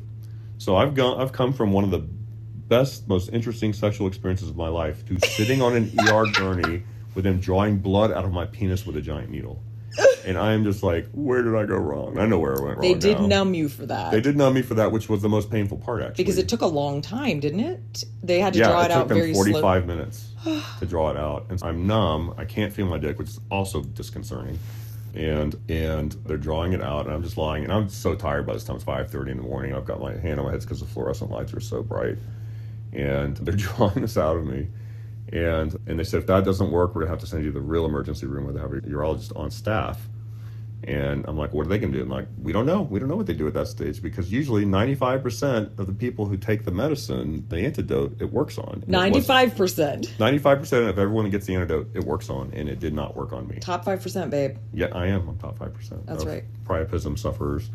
So I've gone, I've come from one of the best, most interesting sexual experiences of my life to sitting on an E R gurney with them drawing blood out of my penis with a giant needle. And I am just like, where did I go wrong? I know where I went wrong. They did now. numb you for that. They did numb me for that, which was the most painful part, actually. Because it took a long time, didn't it? They had to yeah, draw it, it took out them very slowly. forty-five minutes to draw it out. And I'm numb. I can't feel my dick, which is also disconcerting. And and they're drawing it out, and I'm just lying. And I'm so tired by this time. It's five thirty in the morning. I've got my hand on my head because the fluorescent lights are so bright. And they're drawing this out of me. And and they said, if that doesn't work, we're going to have to send you to the real emergency room where they have a urologist on staff. And I'm like, what are they going to do? I'm like, we don't know. We don't know what they do at that stage because usually ninety-five percent of the people who take the medicine, the antidote, it works on. ninety-five percent. ninety-five percent of everyone who gets the antidote, it works on, and it did not work on me. Top five percent, babe. Yeah, I am. I'm top five percent That's of right. priapism sufferers.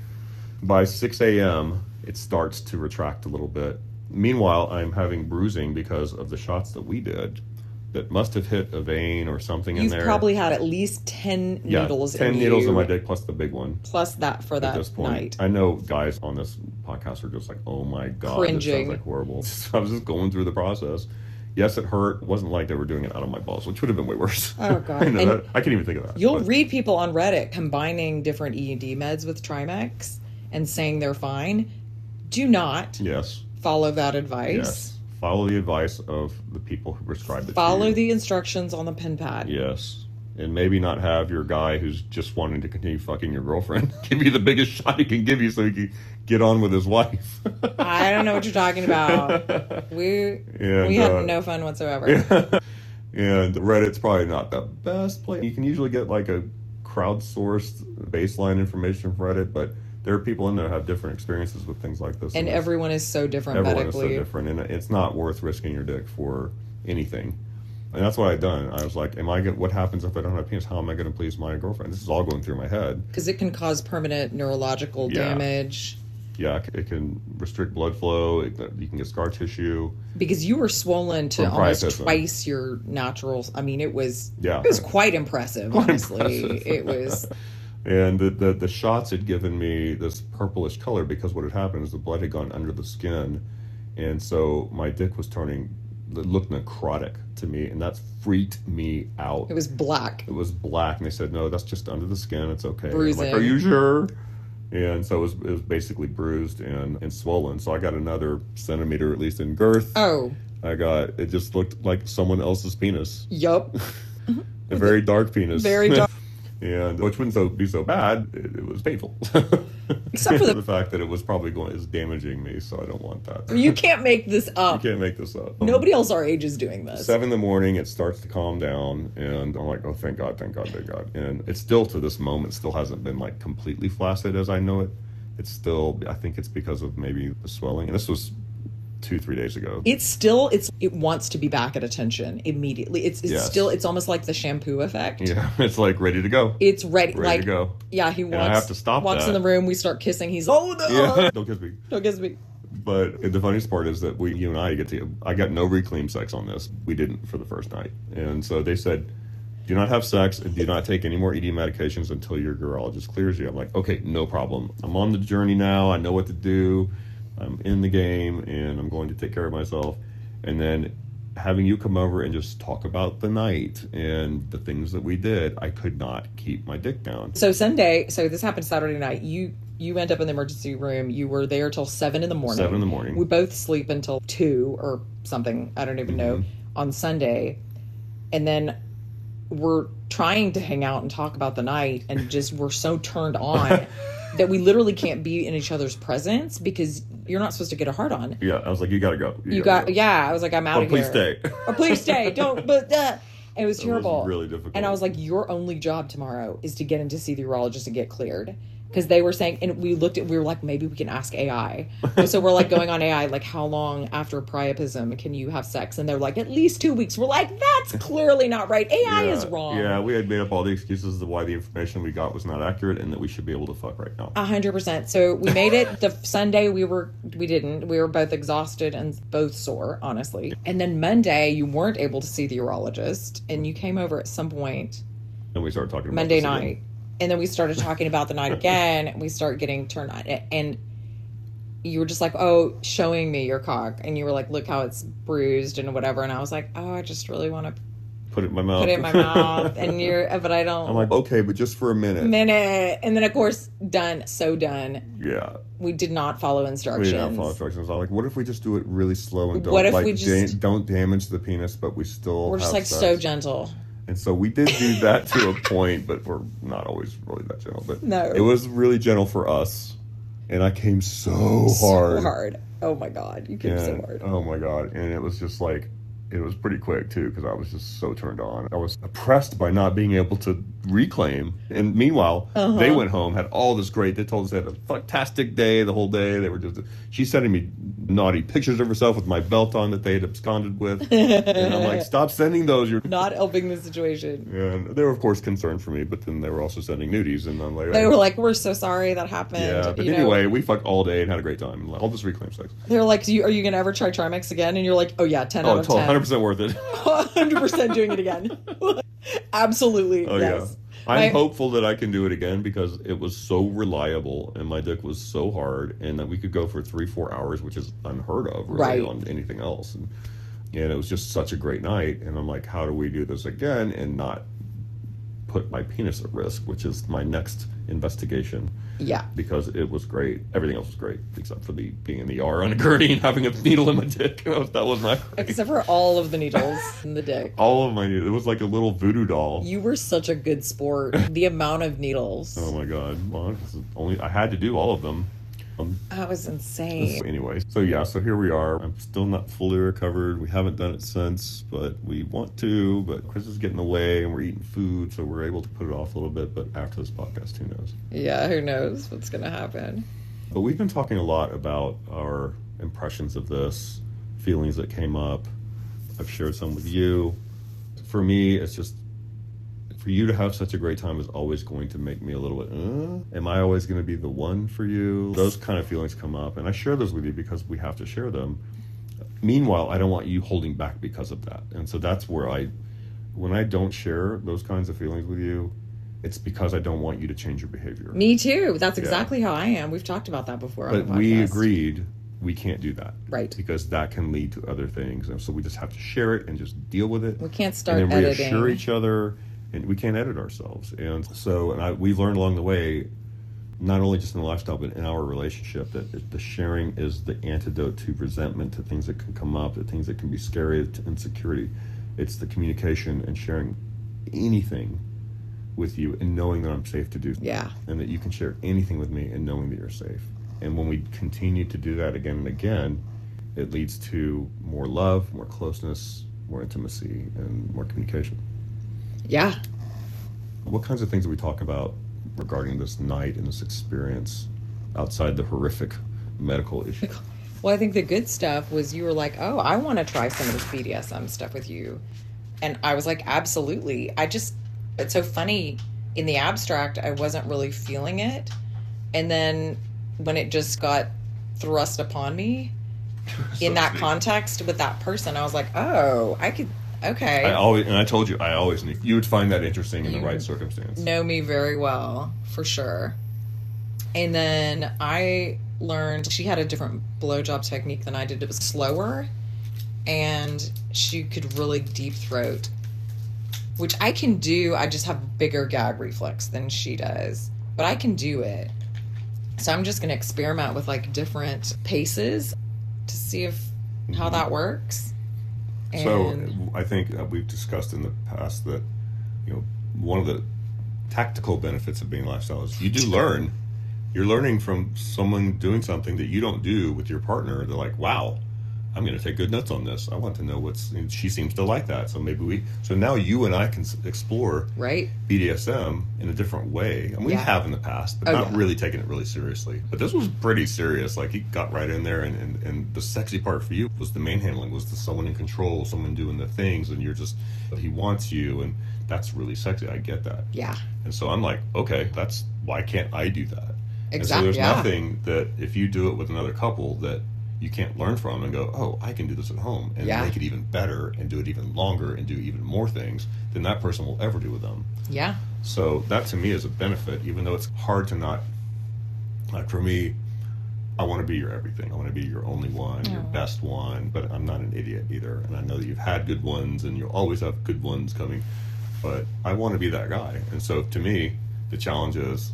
By six a.m., it starts to retract a little bit. Meanwhile, I'm having bruising because of the shots that we did that must have hit a vein or something You've in there. probably had at least ten yeah, needles ten in needles you, in my dick plus the big one. plus that for At that this point, night. I know guys on this podcast are just like, "Oh my god, Cringing. this sounds like horrible." I was just going through the process. Yes, it hurt. It wasn't like they were doing it out of my balls, which would have been way worse. Oh, God. I know And that. I can't even think of that. You'll but- read people on Reddit combining different E D meds with Trimix and saying they're fine. Do not Yes. follow that advice. Yes. Follow the advice of the people who prescribe it. Follow to you. the instructions on the pen pad. Yes. And maybe not have your guy who's just wanting to continue fucking your girlfriend give you the biggest shot he can give you so he can get on with his wife. I don't know what you're talking about. We And, we had uh, no fun whatsoever. And Reddit's probably not the best place. You can usually get like a crowdsourced baseline information from Reddit, but there are people in there who have different experiences with things like this. And it's- everyone is so different everyone is so medically. different, and it's not worth risking your dick for anything. And that's what I'd done. I was like, am I going what happens if I don't have a penis? How am I going to please my girlfriend? This is all going through my head. Because it can cause permanent neurological Yeah. damage. Yeah, it can restrict blood flow. It, you can get scar tissue. Because you were swollen to From almost priapism. twice your natural. I mean, it was Yeah. it was quite impressive. Quite honestly, impressive. it was. And the, the, the shots had given me this purplish color because what had happened is the blood had gone under the skin. And so my dick was turning, it looked necrotic to me, and that freaked me out. It was black. It was black, and they said, no, that's just under the skin. It's okay. I'm Bruising. like, are you sure? And so it was, it was basically bruised and, and swollen. So I got another centimeter, at least in girth. Oh, I got, it just looked like someone else's penis. yup. A very dark penis. Very dark. And which wouldn't so, be so bad, it, it was painful. Except for the- the fact that it was probably going is damaging me, so I don't want that. You can't make this You up. can't make this up. Nobody else our age is doing this. Seven in the morning, it starts to calm down, and I'm like, oh, thank God, thank God, thank God. And it's still, to this moment, still hasn't been like completely flaccid as I know it. It's still, I think it's because of maybe the swelling. And this was two, three days ago. It's still it's it wants to be back at attention immediately. It's it's Yes. still it's almost like the shampoo effect. Yeah, it's like ready to go. It's ready, Ready like to go. yeah. He I walks. have to stop Walks that. in the room. We start kissing. He's oh no, Yeah, don't kiss me. don't kiss me. But the funniest part is that we, you and I get to, I got no reclaim sex on this. We didn't for the first night. And so they said, do not have sex and do not take any more E D medications until your urologist clears you. I'm like, okay, no problem. I'm on the journey now. I know what to do. I'm in the game and I'm going to take care of myself. And then having you come over and just talk about the night and the things that we did, I could not keep my dick down. So Sunday, so this happened Saturday night. You you end up in the emergency room. You were there till seven in the morning. Seven in the morning. We both sleep until two or something. I don't even know, on Sunday. And then we're trying to hang out and talk about the night, and just we're so turned on that we literally can't be in each other's presence because you're not supposed to get a hard on. Yeah, I was like, you gotta go. You, you gotta got, go. yeah. I was like, I'm out oh, of please here. Stay. Or please stay. Don't, but, uh, it was terrible. It was really difficult. And I was like, your only job tomorrow is to get in to see the urologist and get cleared. Because they were saying, and we looked at, we were like, maybe we can ask A I. And so we're like going on A I, like, how long after priapism can you have sex? And they're like, at least two weeks. We're like, that's clearly not right. A I yeah, is wrong. Yeah, we had made up all the excuses of why the information we got was not accurate and that we should be able to fuck right now. A hundred percent. So we made it. The Sunday we were, we didn't. We were both exhausted and both sore, honestly. And then Monday you weren't able to see the urologist, and you came over at some point. And we started talking about Monday this night. again. And then we started talking about the night again. And we start getting turned on. And you were just like, oh, showing me your cock. And you were like, look how it's bruised and whatever. And I was like, oh, I just really want to put it in my mouth. Put it in my mouth. And you're, but I don't. I'm like, okay, but just for a minute. Minute. And then, of course, done. So done. Yeah. We did not follow instructions. We did not follow instructions. I'm like, what if we just do it really slow and don't, what if like, we just, da- don't damage the penis, but we still We're just have like sex. so gentle. And so we did do that to a point, but we're not always really that gentle. But no. It was really gentle for us. And I came so hard. So hard. Oh my God. You came and, so hard. Oh my God. And it was just like, it was pretty quick too, because I was just so turned on. I was oppressed by not being able to reclaim. And meanwhile, uh-huh. they went home, had all this great, they told us they had a fantastic day the whole day. They were just, she's sending me naughty pictures of herself with my belt on that they had absconded with. And I'm like, stop sending those. You're not helping the situation. And they were, of course, concerned for me, but then they were also sending nudies. And I'm like, they were like, we're so sorry that happened. Yeah, but you anyway, know. we fucked all day and had a great time. All this reclaim sex. They were like, are you, you going to ever try Trimex again? And you're like, oh yeah, ten oh, out of ten. one hundred percent worth it. one hundred percent doing it again. Absolutely. Oh, yes. Yeah. I'm my, hopeful that I can do it again because it was so reliable and my dick was so hard and that we could go for three, four hours, which is unheard of really right. on anything else. And, and it was just such a great night. And I'm like, how do we do this again and not put my penis at risk, which is my next investigation. Yeah. Because it was great. Everything else was great, except for the being in the E R on a gurney and having a needle in my dick. That was not great. Except for all of the needles in the dick. All of my needles. It was like a little voodoo doll. You were such a good sport. The amount of needles. Oh my God. Well, this is only I had to do all of them. Um, that was insane. Anyway, so yeah, so here we are. I'm still not fully recovered. We haven't done it since, but we want to. But Chris is getting away and we're eating food, so we're able to put it off a little bit. But after this podcast, who knows? Yeah, who knows what's going to happen. But we've been talking a lot about our impressions of this, feelings that came up. I've shared some with you. For me, it's just, for you to have such a great time is always going to make me a little bit, uh, am I always going to be the one for you? Those kind of feelings come up, and I share those with you because we have to share them. Meanwhile, I don't want you holding back because of that. And so that's where I, when I don't share those kinds of feelings with you, it's because I don't want you to change your behavior. Me too. That's exactly yeah. how I am. We've talked about that before on but the podcast. we agreed we can't do that. Right. Because that can lead to other things. And so we just have to share it and just deal with it. We can't start and then editing. reassure each other. And we can't edit ourselves. And so and I, we've learned along the way, not only just in the lifestyle, but in our relationship, that the sharing is the antidote to resentment, to things that can come up, to things that can be scary, to insecurity. It's the communication and sharing anything with you and knowing that I'm safe to do. Yeah. And that you can share anything with me and knowing that you're safe. And when we continue to do that again and again, it leads to more love, more closeness, more intimacy, and more communication. Yeah. What kinds of things do we talk about regarding this night and this experience outside the horrific medical issue? Well, I think the good stuff was you were like, oh, I want to try some of this B D S M stuff with you. And I was like, absolutely. I just, it's so funny. In the abstract, I wasn't really feeling it. And then when it just got thrust upon me So in that sweet. context with that person. I was like, oh, I could, okay. I always, and I told you, I always knew you would find that interesting in You the right circumstance. know me very well, for sure. And then I learned she had a different blowjob technique than I did. It was slower, and she could really deep throat, which I can do. I just have bigger gag reflex than she does, but I can do it. So I'm just going to experiment with like different paces to see if how that works. And So I think uh, we've discussed in the past that, you know, one of the tactical benefits of being lifestyle is you do learn. You're learning from someone doing something that you don't do with your partner. They're like, wow, I'm going to take good notes on this. I want to know what's, and she seems to like that. So maybe we, so now you and I can s- explore right? B D S M in a different way. And we Yeah. have in the past, but Oh, not yeah. really taking it really seriously. But this was pretty serious. Like he got right in there, and, and, and the sexy part for you was the manhandling, was the someone in control, someone doing the things, and you're just, he wants you, and that's really sexy. I get that. Yeah, And so I'm like, okay, that's, why can't I do that? And so exactly. there's Yeah. nothing that if you do it with another couple that you can't learn from and go, oh, I can do this at home and Yeah. make it even better and do it even longer and do even more things than that person will ever do with them. Yeah. So that to me is a benefit, even though it's hard to not, like for me, I want to be your everything. I want to be your only one, your Aw. best one, but I'm not an idiot either. And I know that you've had good ones and you'll always have good ones coming, but I want to be that guy. And so to me, the challenge is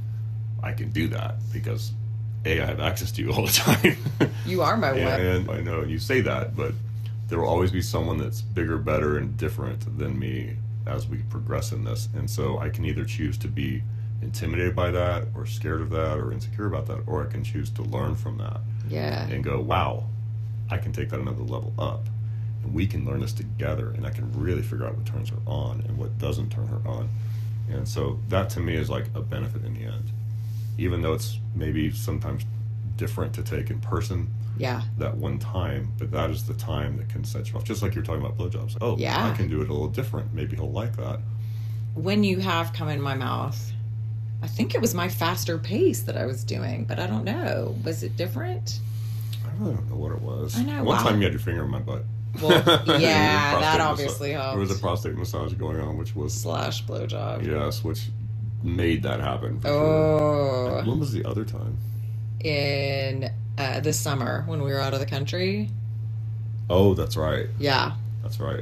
I can do that because A, I have access to you all the time. You are my one. And I know you say that, but there will always be someone that's bigger, better, and different than me as we progress in this. And so I can either choose to be intimidated by that or scared of that or insecure about that, or I can choose to learn from that Yeah. and go, wow, I can take that another level up. And we can learn this together, and I can really figure out what turns her on and what doesn't turn her on. And so that to me is like a benefit in the end. Even though it's maybe sometimes different to take in person Yeah. that one time, but that is the time that can set you off. Just like you're talking about blowjobs. Oh, Yeah. I can do it a little different. Maybe he'll like that. When you have come in my mouth, I think it was my faster pace that I was doing, but I don't know. Was it different? I really don't know what it was. I know, One wow. time you had your finger in my butt. Well, There was yeah, prostate that massa- obviously helped. There was a prostate massage going on, which was, Slash blowjob. yes, which made that happen. For Sure. Oh, When was the other time? in uh, this summer when we were out of the country. Oh, that's right. Yeah, That's right.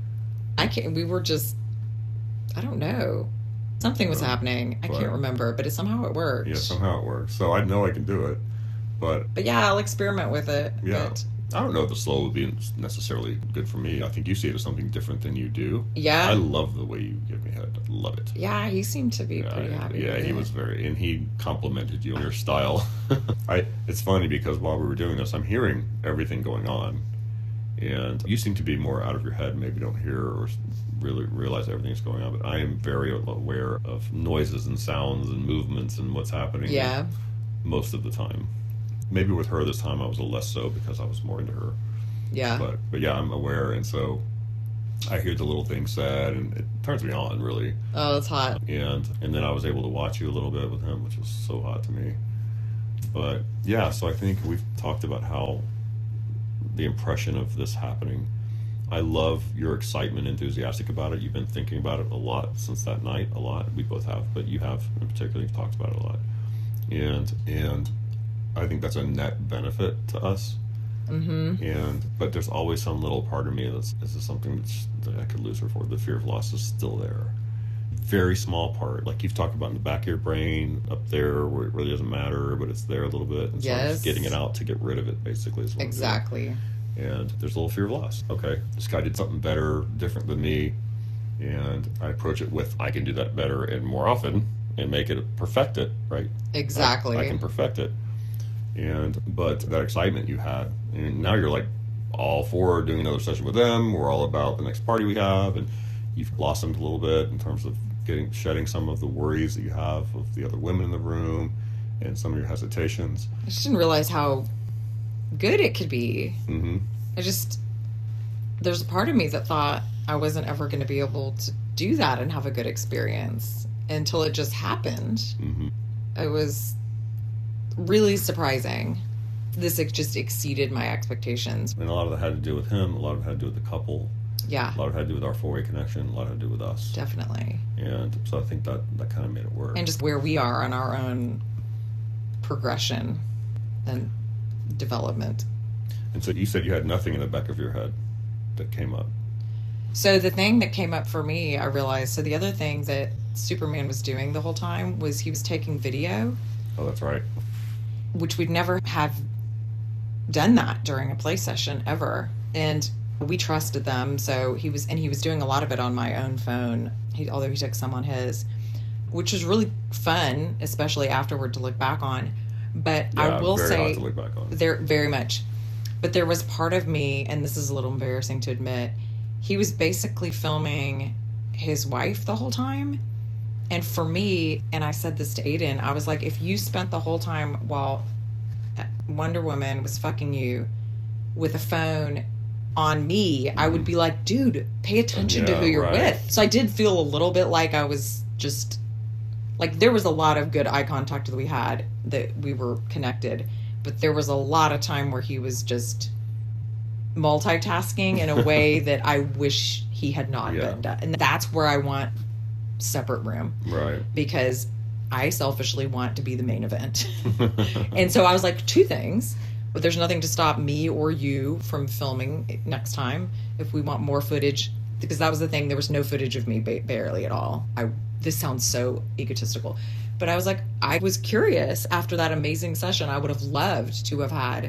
I can't. We were just. I don't know. Something was Yeah. happening. I But- can't remember, but it somehow it worked. Yeah, somehow it works. So I know I can do it, but But yeah, I'll experiment with it. Yeah. But I don't know if the slow would be necessarily good for me. I think you see it as something different than you do. yeah, I love the way you give me head. I love it. yeah, he seemed to be pretty Yeah, happy. yeah, with he it. was very, and he complimented you on your style. I. It's funny because while we were doing this, I'm hearing everything going on, and you seem to be more out of your head. Maybe don't hear or really realize everything's going on. But I am very aware of noises and sounds and movements and what's happening. Yeah, most of the time. Maybe with her this time I was a less so because I was more into her. yeah, But but yeah, I'm aware, and so I hear the little things said, and it turns me on really. oh, it's hot. And and then I was able to watch you a little bit with him, which was so hot to me. But yeah, so I think we've talked about how the impression of this happening. I love your excitement, enthusiastic about it. You've been thinking about it a lot since that night, a lot. We both have, but you have in particular. You've talked about it a lot, and and I think that's a net benefit to us. Mm-hmm. And but there's always some little part of me that's this is something that's, that I could lose her for. The fear of loss is still there. Very small part, like you've talked about in the back of your brain, up there where it really doesn't matter, but it's there a little bit. And so I'm Yes. just getting it out to get rid of it, basically. Is what I'm doing. Exactly. And there's a little fear of loss. Okay, this guy did something better, different than me, and I approach it with I can do that better and more often and make it perfect it, right? Exactly. I, I can perfect it. And but that excitement you had, and now you're like all for doing another session with them. We're all about the next party we have, and you've blossomed a little bit in terms of getting shedding some of the worries that you have of the other women in the room and some of your hesitations. I just didn't realize how good it could be. Mm-hmm. I just, there's a part of me that thought I wasn't ever going to be able to do that and have a good experience until it just happened. Mm-hmm. It was really surprising. this ex- just exceeded my expectations. And a lot of that had to do with him. A lot of it had to do with the couple. Yeah. A lot of it had to do with our four-way connection. A lot had to do with us. Definitely. And so I think that, that kind of made it work. And just where we are on our own progression and development. And so you said you had nothing in the back of your head that came up. So the thing that came up for me, I realized, so the other thing that Superman was doing the whole time was he was taking video. Oh, that's right. Which we'd never have done that during a play session ever. And we trusted them. So he was, and he was doing a lot of it on my own phone, he, although he took some on his, which was really fun, especially afterward to look back on. But Yeah, I will very say, hard to look back on. there very much. But there was part of me, and this is a little embarrassing to admit, he was basically filming his wife the whole time. And for me, and I said this to Aiden, I was like, if you spent the whole time while Wonder Woman was fucking you with a phone on me, I would be like, dude, pay attention to Yeah, who you're right. with. So I did feel a little bit like I was just, like, there was a lot of good eye contact that we had, that we were connected. But there was a lot of time where he was just multitasking in a way that I wish he had not Yeah. been done. And that's where I want separate room. Right. Because I selfishly want to be the main event. And so I was like, two things. But there's nothing to stop me or you from filming next time if we want more footage. Because that was the thing. There was no footage of me ba- barely at all. I This sounds so egotistical. But I was like, I was curious after that amazing session. I would have loved to have had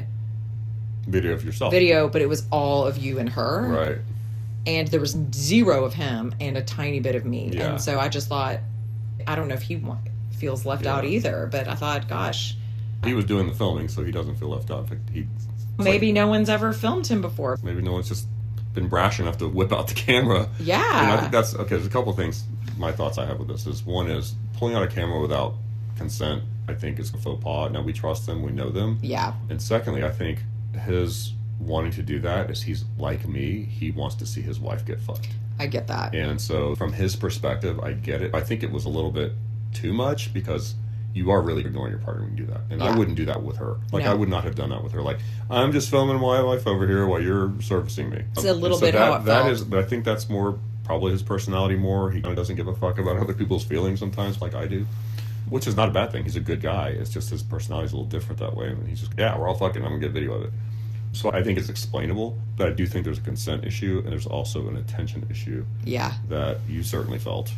Video of yourself. video, but it was all of you and her. Right. And there was zero of him and a tiny bit of me. Yeah. And so I just thought, I don't know if he wa- feels left Yeah. out either, but I thought, gosh, He was doing the filming, so he doesn't feel left out. In fact, he, it's maybe like, no one's ever filmed him before. maybe no one's just been brash enough to whip out the camera. Yeah. And I think that's, okay, there's a couple of things, my thoughts I have with this is, one is, pulling out a camera without consent, I think, is a faux pas. Now, we trust them, we know them. Yeah. And secondly, I think his wanting to do that is he's like me. He wants to see his wife get fucked. I get that. And so from his perspective, I get it. I think it was a little bit too much because you are really ignoring your partner when you do that. And Yeah. I wouldn't do that with her. Like, No. I would not have done that with her. Like, I'm just filming my wife over here while you're servicing me. It's a little And so bit that, how it that felt. is, but I think that's more probably his personality more. He kind of doesn't give a fuck about other people's feelings sometimes like I do. Which is not a bad thing. He's a good guy. It's just his personality's a little different that way. And he's just, yeah, we're all fucking. I'm going to get video of it. So I think it's explainable, but I do think there's a consent issue and there's also an attention issue Yeah. that you certainly felt.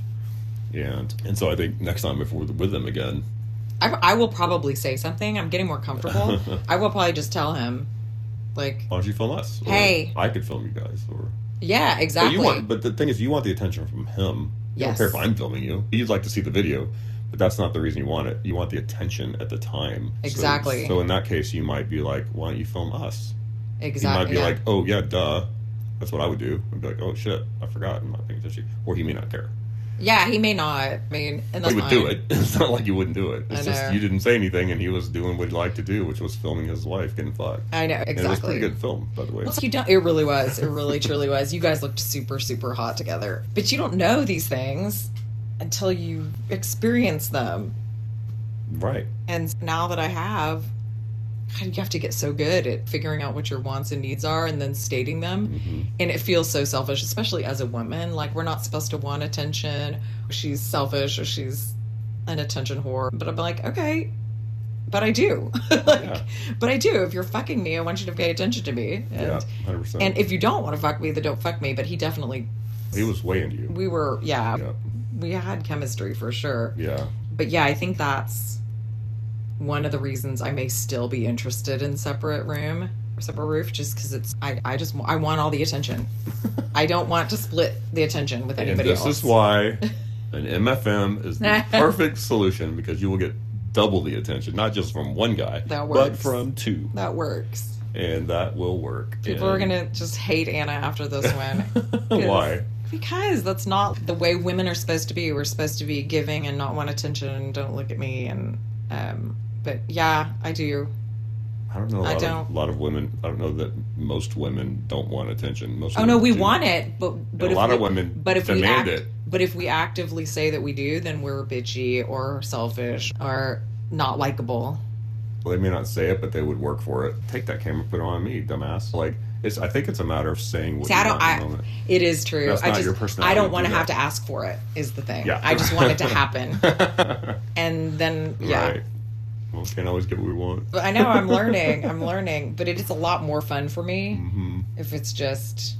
And and so I think next time if we're with them again, I, I will probably say something. I'm getting more comfortable. I will probably just tell him, like, why don't you film us? Or Hey. I could film you guys. Or yeah, But, exactly. you want, but the thing is, you want the attention from him. You Yes. don't care if I'm filming you. You'd like to see the video, but that's not the reason you want it. You want the attention at the time. So- Exactly. So, in that case, you might be like, why don't you film us? exactly. He might be yeah. like, oh, yeah, duh. That's what I would do. I'd be like, oh, shit, I forgot. I'm not paying attention. Or he may not care. Yeah, he may not. I mean, and But that's he would fine. do it. It's not like you wouldn't do it. It's I just know. you didn't say anything, and he was doing what he liked to do, which was filming his wife getting fucked. I know, And it was a exactly. pretty good film, by the way. Well, you don't, it really was. It really, truly was. You guys looked super, super hot together. But you don't know these things until you experience them. Right. And now that I have, God, you have to get so good at figuring out what your wants and needs are and then stating them. Mm-hmm. And it feels so selfish, especially as a woman. Like, we're not supposed to want attention. She's selfish or she's an attention whore. But I'm like, okay, but I do. like, Yeah. But I do. If you're fucking me, I want you to pay attention to me. And, Yeah, one hundred percent. and if you don't want to fuck me, then don't fuck me. But he definitely, He was way into you. we were, yeah, Yeah. we had chemistry for sure. Yeah. But yeah, I think that's one of the reasons I may still be interested in separate room or separate roof, just because it's I, I just I want all the attention. I don't want to split the attention with And anybody this else. is why an M F M is the perfect solution, because you will get double the attention, not just from one guy, That but works. from two. That works. And that will work. People and... are gonna just hate Anna after this one. 'Cause- Why? Because that's not the way women are supposed to be. We're supposed to be giving and not want attention and don't look at me and um but yeah, I do. I don't know. A I lot, don't. Of, a lot of women. I don't know that most women don't want attention. Most. Oh women no, we do. want it, but but And if a lot we, of women but if we demand act, it. But if we actively say that we do, then we're bitchy or selfish or not likable. Well, they may not say it, but they would work for it. Take that camera, put it on me, dumbass. Like, it's. I think it's a matter of saying what See, you I don't. want in the I, moment. it is true. That's I not just. your personality I don't to want to do have that. to ask for it. Is the thing. Yeah. I just want it to happen. And then yeah. Right. Well, can't always get what we want. But I know I'm learning. I'm learning, but it is a lot more fun for me Mm-hmm. if it's just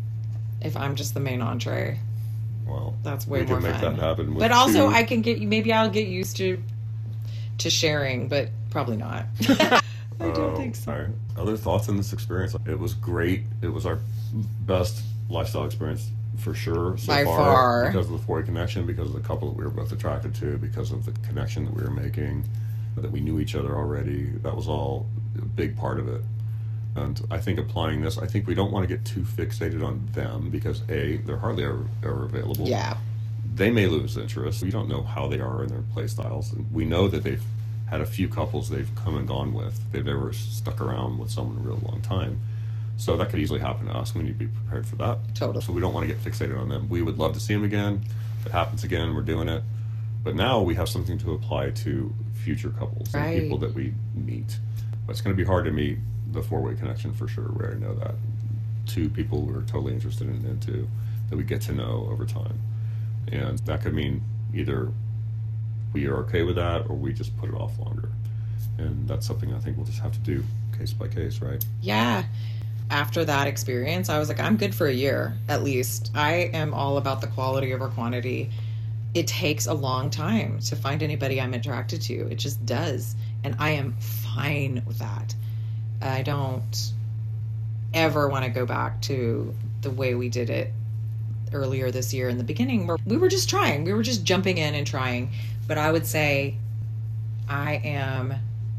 if I'm just the main entree. Well, That's way we more can make fun. that happen. With But also, two. I can get maybe I'll get used to to sharing, but probably not. I don't Uh, think so. all right. Other thoughts on this experience? It was great. It was our best lifestyle experience for sure so By far, far. because of the four-way connection, because of the couple that we were both attracted to, because of the connection that we were making, that we knew each other already. That was all a big part of it. And I think applying this, I think we don't want to get too fixated on them because A, they're hardly ever, ever available. Yeah. They may lose interest. We don't know how they are in their play styles. And we know that they've had a few couples they've come and gone with. They've never stuck around with someone a real long time. So that could easily happen to us. We need to be prepared for that. Totally. So we don't want to get fixated on them. We would love to see them again. If it happens again, we're doing it. But now we have something to apply to future couples Right. and people that we meet. But it's going to be hard to meet the four-way connection for sure. We already know that. Two people we're totally interested in into that we get to know over time. And that could mean either we are okay with that or we just put it off longer. And that's something I think we'll just have to do case by case, right? Yeah. After that experience, I was like, I'm good for a year, at least. I am all about the quality over quantity. It takes a long time to find anybody I'm attracted to. It just does. And I am fine with that. I don't ever want to go back to the way we did it earlier this year in the beginning, where we were just trying. We were just jumping in and trying. But I would say I am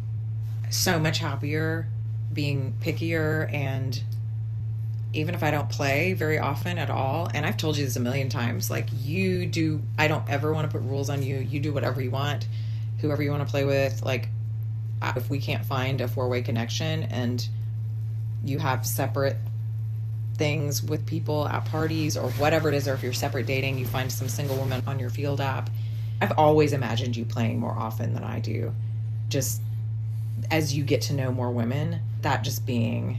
so much happier being pickier, and even if I don't play very often at all, and I've told you this a million times, like you do, I don't ever want to put rules on you. You do whatever you want, whoever you want to play with. Like if we can't find a four-way connection and you have separate things with people at parties or whatever it is, or if you're separate dating, you find some single woman on your Field app. I've always imagined you playing more often than I do. Just as you get to know more women, that just being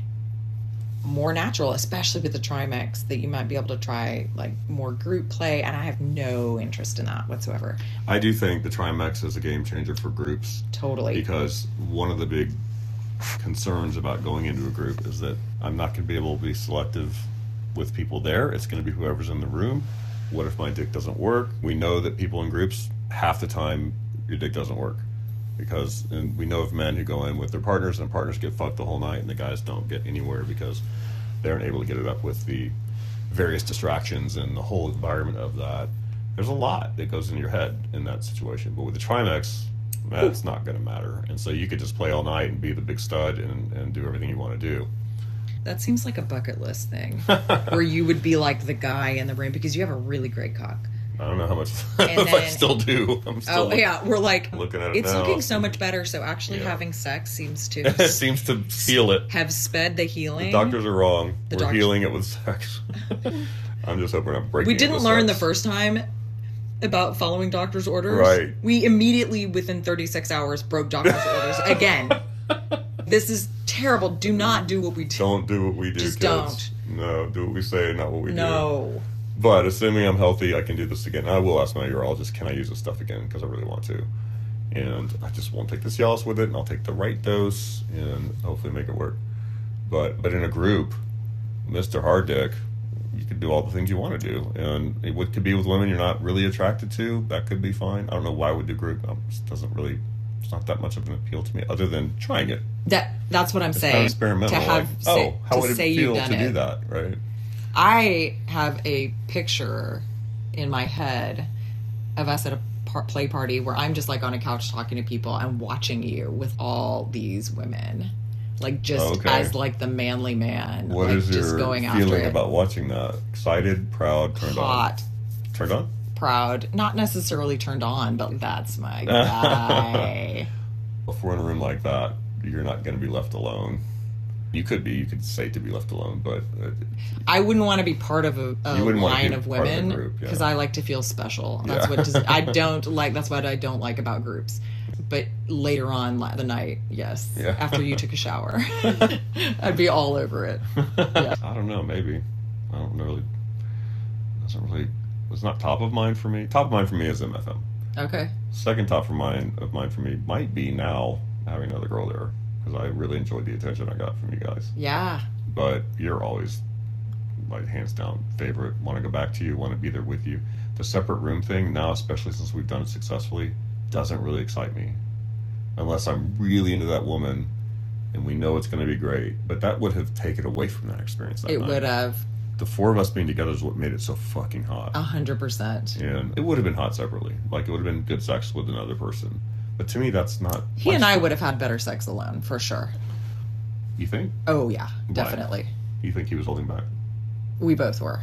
more natural, especially with the Trimix, that you might be able to try like more group play, and I have no interest in that whatsoever. I do think the Trimex is a game changer for groups. Totally. Because one of the big concerns about going into a group is that I'm not going to be able to be selective with people there. It's going to be whoever's in the room. What if my dick doesn't work? We know that people in groups, half the time, your dick doesn't work. Because and we know of men who go in with their partners and partners get fucked the whole night and the guys don't get anywhere because they aren't able to get it up with the various distractions and the whole environment of that. There's a lot that goes in your head in that situation. But with the Trimex, that's not going to matter. And so you could just play all night and be the big stud and, and do everything you want to do. That seems like a bucket list thing where you would be like the guy in the room because you have a really great cock. I don't know how much And if I then- still do. I'm still Oh, look- yeah. We're like, looking at it it's now. looking so much better. So actually Yeah. having sex seems to It seems to feel it. have sped the healing. The doctors are wrong. The We're doctors- healing it with sex. I'm just hoping I'm breaking We it didn't with learn sex. the first time about following doctor's orders. Right. We immediately, within thirty-six hours, broke doctor's orders again. This is terrible. Do not do what we do. Don't do what we do, Just kids. No, do what we say, not what we do. No. But assuming I'm healthy, I can do this again. I will ask my urologist, can I use this stuff again? Because I really want to. And I just won't take the Cialis with it, and I'll take the right dose, and hopefully make it work. But but in a group, Mister Hard Dick, you can do all the things you want to do. And it would, could be with women you're not really attracted to. That could be fine. I don't know why we do group. It just doesn't really, it's not that much of an appeal to me, other than trying it. That that's what I'm It's saying. kind of experimental. To have like, say, oh, how to would it say feel you've done to it. do that, right? I have a picture in my head of us at a par- play party where I'm just like on a couch talking to people and watching you with all these women, like just Okay. as like the manly man. What like is just your going after feeling it. about watching that? Excited, proud, turned Hot, on? Turned on? proud, not necessarily turned on, but that's my guy. If we're in a room like that, you're not going to be left alone. You could be. You could say to be left alone, but uh, I wouldn't want to be part of a, a You wouldn't wanna line be of part of the women group, yeah. because I like to feel special. That's Yeah. what does, I don't like. That's what I don't like about groups. but later on la- the night, yes. Yeah. After you took a shower. I'd be all over it. Yeah. I don't know, maybe. I don't really, doesn't really, it's not top of mind for me. Top of mind for me is M F M. Okay. Second top of mind of mind for me might be now having another girl there, because I really enjoyed the attention I got from you guys. Yeah. But you're always my hands down favorite. Want to go back to you, want to be there with you. The separate room thing now, especially since we've done it successfully, doesn't really excite me unless I'm really into that woman and we know it's going to be great. But that would have taken away from that experience that It night. would have. The four of us being together is what made it so fucking hot. A hundred percent. And it would have been hot separately. Like, it would have been good sex with another person. But to me, that's not... He and I would have had better sex alone, for sure. You think? Oh, yeah. Why? Definitely. You think he was holding back? We both were.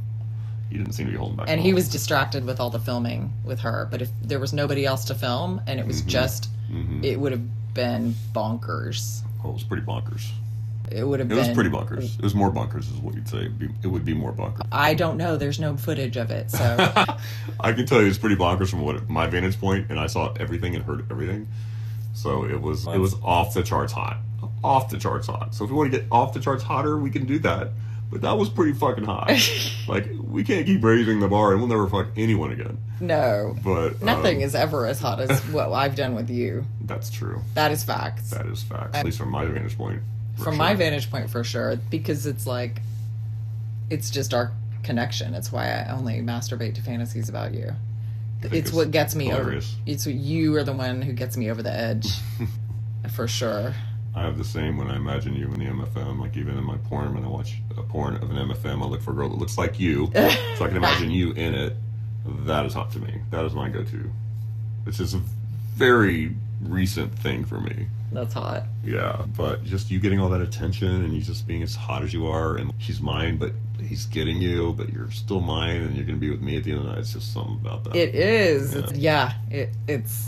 He didn't seem to be holding back. And at he all. was distracted with all the filming with her. But if there was nobody else to film and it was Mhm. just, Mhm. it would have been bonkers. Oh, it was pretty bonkers. It would have It been. was pretty bonkers. It was more bonkers, is what you'd say. It'd be, it would be more bonkers. I don't know. There's no footage of it. So, I can tell you it's pretty bonkers from what my vantage point, and I saw everything and heard everything. So it was it was off the charts hot, off the charts hot. So if we want to get off the charts hotter, we can do that. But that was pretty fucking hot. Like, we can't keep raising the bar, and we'll never fuck anyone again. no. But Nothing um, is ever as hot as what I've done with you. That's true. That is facts. That is facts. At least from my vantage point. for From sure. my vantage point, for sure. Because it's like, it's just our connection. It's why I only masturbate to fantasies about you. think It's it's what gets me hilarious. over. It's you are the one who gets me over the edge. For sure. I have the same when I imagine you in the M F M. Like, even in my porn, when I watch a porn of an M F M, I look for a girl that looks like you, so I can imagine you in it. That is hot to me. That is my go-to. It's just a very recent thing for me. That's hot. Yeah, but just you getting all that attention and you just being as hot as you are, and he's mine, but he's getting you, but you're still mine, and you're going to be with me at the end of the night. It's just something about that. It is. Yeah. It's, yeah. It, it's.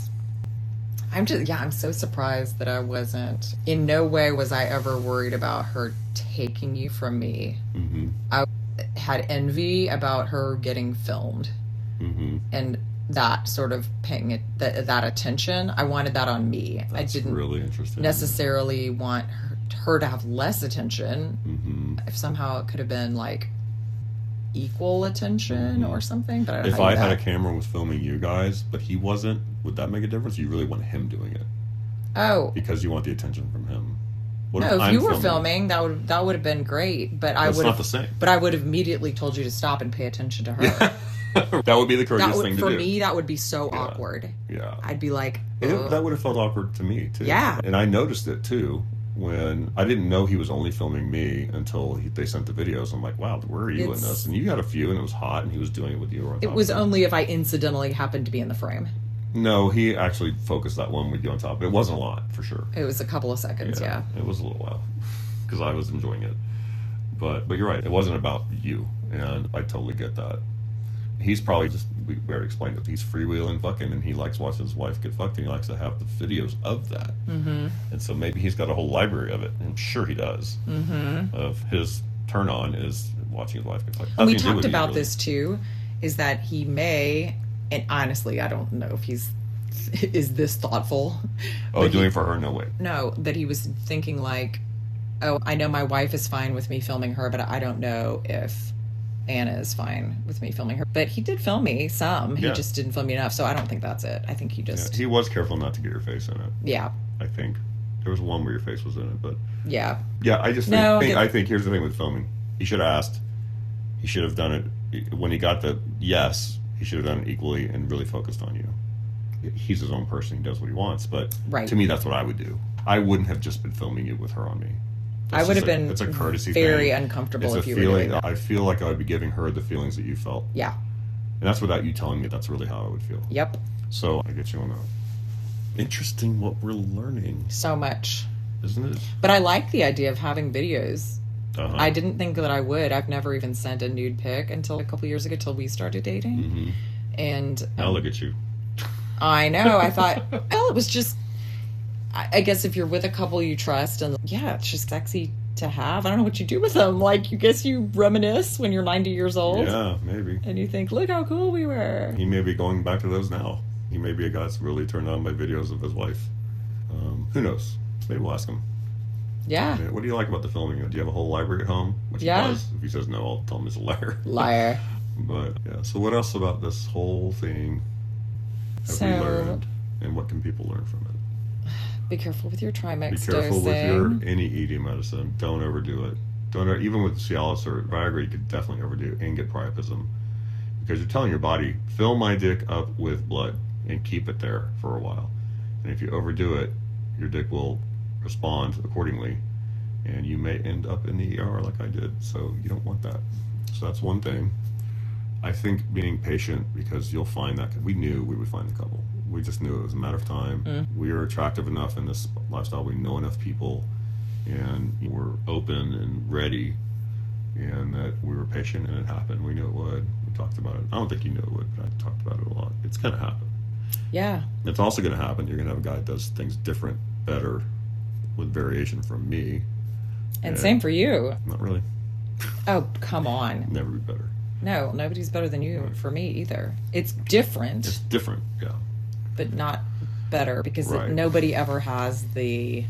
I'm just. Yeah. I'm so surprised that I wasn't. In no way was I ever worried about her taking you from me. Mm-hmm. I had envy about her getting filmed, Mm-hmm. and that sort of paying it that, that attention. I wanted that on me. That's I didn't really interesting. necessarily want her, her to have less attention. Mm-hmm. If somehow it could have been like equal attention Mhm. or something. But I don't If know how I you had a that. camera was filming you guys, but he wasn't, would that make a difference? You really want him doing it Oh because you want the attention from him. What no! If I'm you were filming, that would that would have been great. But I That's would not have. the same. But I would have immediately told you to stop and pay attention to her. That would be the courteous That would, thing to for do. me, that would be so Yeah. awkward. Yeah. I'd be like, And it, "Ugh." that would have felt awkward to me too. Yeah. And I noticed it too when I didn't know he was only filming me until he, they sent the videos. I'm like, wow, where are you It's- in this? And you had a few, and it was hot, and he was doing it with you. On It top was of only if I incidentally happened to be in the frame. No, he actually focused that one with you on top. It wasn't a lot for sure. It was a couple of seconds, yeah. It was a little while because I was enjoying it. But but you're right. It wasn't about you, and I totally get that. He's probably just, we already explained it, he's freewheeling fucking, and he likes watching his wife get fucked, and he likes to have the videos of that. Mm-hmm. And so maybe he's got a whole library of it, and I'm sure he does, Mm-hmm. of his turn on is watching his wife get fucked. And we Nothing to do talked with you, about really. this too, is that he may, and honestly, I don't know if he's, is this thoughtful. Oh, but doing he- it for her? No way. No, that he was thinking like, oh, I know my wife is fine with me filming her, but I don't know if Anna is fine with me filming her. But he did film me some. He Yeah. just didn't film me enough, so I don't think that's it. I think he Yeah, just, he was careful not to get your face in it, yeah, I think. There was one where your face was in it, but yeah. yeah, I just think, No, think it- I think here's the thing with filming. He should have asked. He should have done it when he got the yes. He should have done it equally and really focused on you. He's his own person. He does what he wants. But Right. to me, that's what I would do. I wouldn't have just been filming you with her on me. I That's would just have a- been It's a courtesy very thing. uncomfortable It's a if you were feeling. doing that. I feel like I would be giving her the feelings that you felt, Yeah. and that's without you telling me. That's really how I would feel. Yep. So I get you on that. Interesting what we're learning, So much. isn't it? But I like the idea of having videos. Uh-huh. I didn't think that I would. I've never even sent a nude pic until a couple years ago, till we started dating. hmm And Now um, look at you. I know. I thought, well, it was just. I, I guess if you're with a couple you trust, and yeah, it's just sexy to have. I don't know what you do with them. Like, you guess you reminisce when you're ninety years old, Yeah, maybe. and you think, look how cool we were. He may be going back to those now. He maybe a guy's really turned on by videos of his wife. Um, who knows? Maybe we'll ask him. Yeah. What do you like about the filming? Do you have a whole library at home? Which Yeah. he does. If he says no, I'll tell him he's a liar. Liar. But yeah. So what else about this whole thing have So- we learned, and what can people learn from it? Be careful with your Trimix Be careful dosing. with your any E D medicine. Don't overdo it. Don't even with Cialis or Viagra, you could definitely overdo and get priapism, because you're telling your body, fill my dick up with blood and keep it there for a while. And if you overdo it, your dick will respond accordingly, and you may end up in the E R like I did. So you don't want that. So that's one thing. I think being patient, because you'll find that we knew we would find the couple. We just knew it was a matter of time. Mm. We are attractive enough in this lifestyle. We know enough people, and we're open and ready, and that we were patient, and it happened. We knew it would. We talked about it. I don't think you knew it would, but I talked about it a lot. It's going to happen. Yeah. It's also going to happen. You're going to have a guy that does things different, better, with variation from me. And Yeah. same for you. Not really. Oh, come on. Never be better. No, nobody's better than you for me either. It's different, It's different, yeah. but not better, because Right. nobody ever has the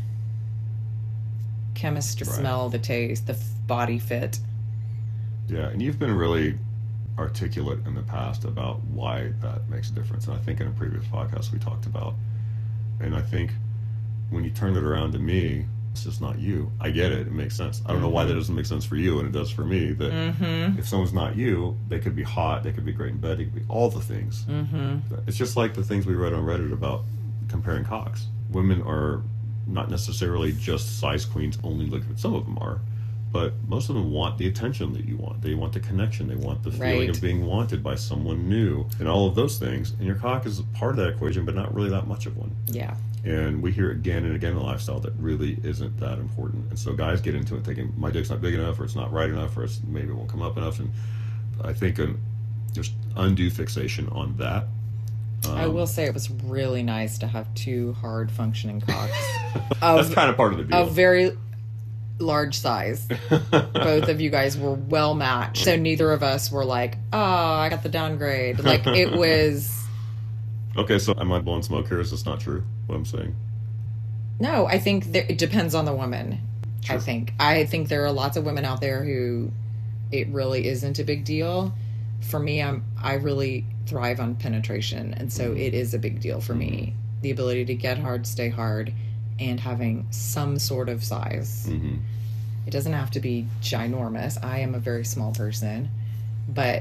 chemistry, Right. smell, the taste, the f- body fit. Yeah, and you've been really articulate in the past about why that makes a difference. And I think in a previous podcast we talked about, and I think when you turn it around to me, it's just not you. I get it. It makes sense. I don't know why that doesn't make sense for you, and it does for me. That Mm-hmm. if someone's not you, they could be hot, they could be great in bed, they could be all the things. Mm-hmm. It's just like the things we read on Reddit about comparing cocks. Women are not necessarily just size queens only looking at, some of them are, but most of them want the attention that you want. They want the connection. They want the feeling Right. of being wanted by someone new, and all of those things. And your cock is part of that equation, but not really that much of one. Yeah. And we hear again and again in the lifestyle that really isn't that important. And so guys get into it thinking, my dick's not big enough, or it's not right enough, or it's, maybe it won't come up enough. And I think um, there's undue fixation on that. Um, I will say it was really nice to have two hard functioning cocks That's of, kind of part of the deal. of very large size. Both of you guys were well matched. So neither of us were like, oh, I got the downgrade. Like, it was... Okay, so am I blowing smoke here? Is this not true, what I'm saying? No, I think there, it depends on the woman. Sure. I think. I think there are lots of women out there who it really isn't a big deal. For me, I'm I really thrive on penetration, and so it is a big deal for me. The ability to get hard, stay hard, and having some sort of size. Mm-hmm. It doesn't have to be ginormous. I am a very small person, but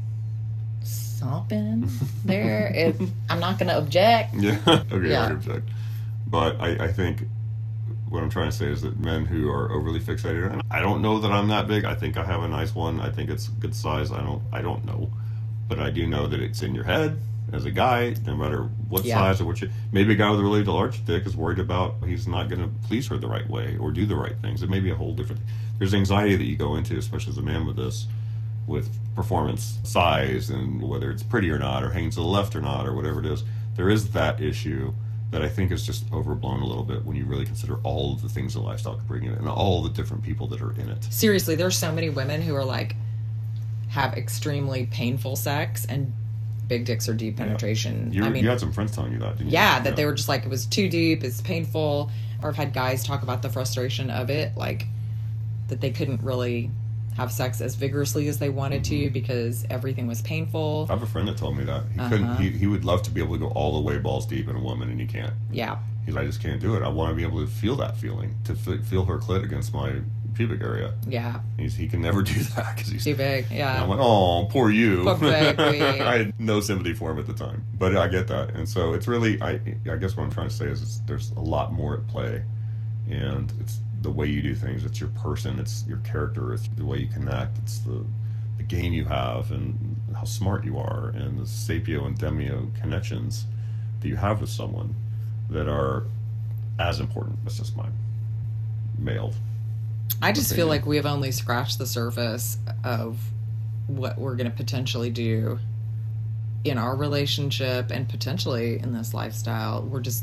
something there. If I'm not going to object. Yeah. Okay, Yeah. I object. But I, I think what I'm trying to say is that men who are overly fixated, and I don't know that I'm that big. I think I have a nice one. I think it's a good size. I don't I don't know. But I do know that it's in your head as a guy, no matter what Yeah. size or what you... Maybe a guy with a really large dick is worried about he's not going to please her the right way or do the right things. It may be a whole different... There's anxiety that you go into, especially as a man with this, with performance, size, and whether it's pretty or not, or hangs to the left or not, or whatever it is. There is that issue that I think is just overblown a little bit when you really consider all of the things that lifestyle can bring in and all the different people that are in it. Seriously, there's so many women who are like, have extremely painful sex and big dicks or deep penetration. You, I mean, you had some friends telling you that, didn't you? yeah, that they were just like, it was too deep, it's painful. Or I've had guys talk about the frustration of it, like that they couldn't really have sex as vigorously as they wanted to because everything was painful. I have a friend that told me that. He Uh-huh. couldn't, he, he would love to be able to go all the way balls deep in a woman, and he can't. Yeah. He's like, I just can't do it. I want to be able to feel that feeling, to f- feel her clit against my pubic area. Yeah. He's, he can never do that because he's Too big. And I Yeah. went, oh, poor you. Poor baby. I had no sympathy for him at the time, but I get that, and so it's really, I, I guess what I'm trying to say is, it's, there's a lot more at play, and it's the way you do things. It's your person. It's your character. It's the way you connect. It's the the game you have, and how smart you are, and the sapio and demio connections that you have with someone that are as important. That's just my male. I just feel opinion. like we have only scratched the surface of what we're going to potentially do in our relationship and potentially in this lifestyle. We're just,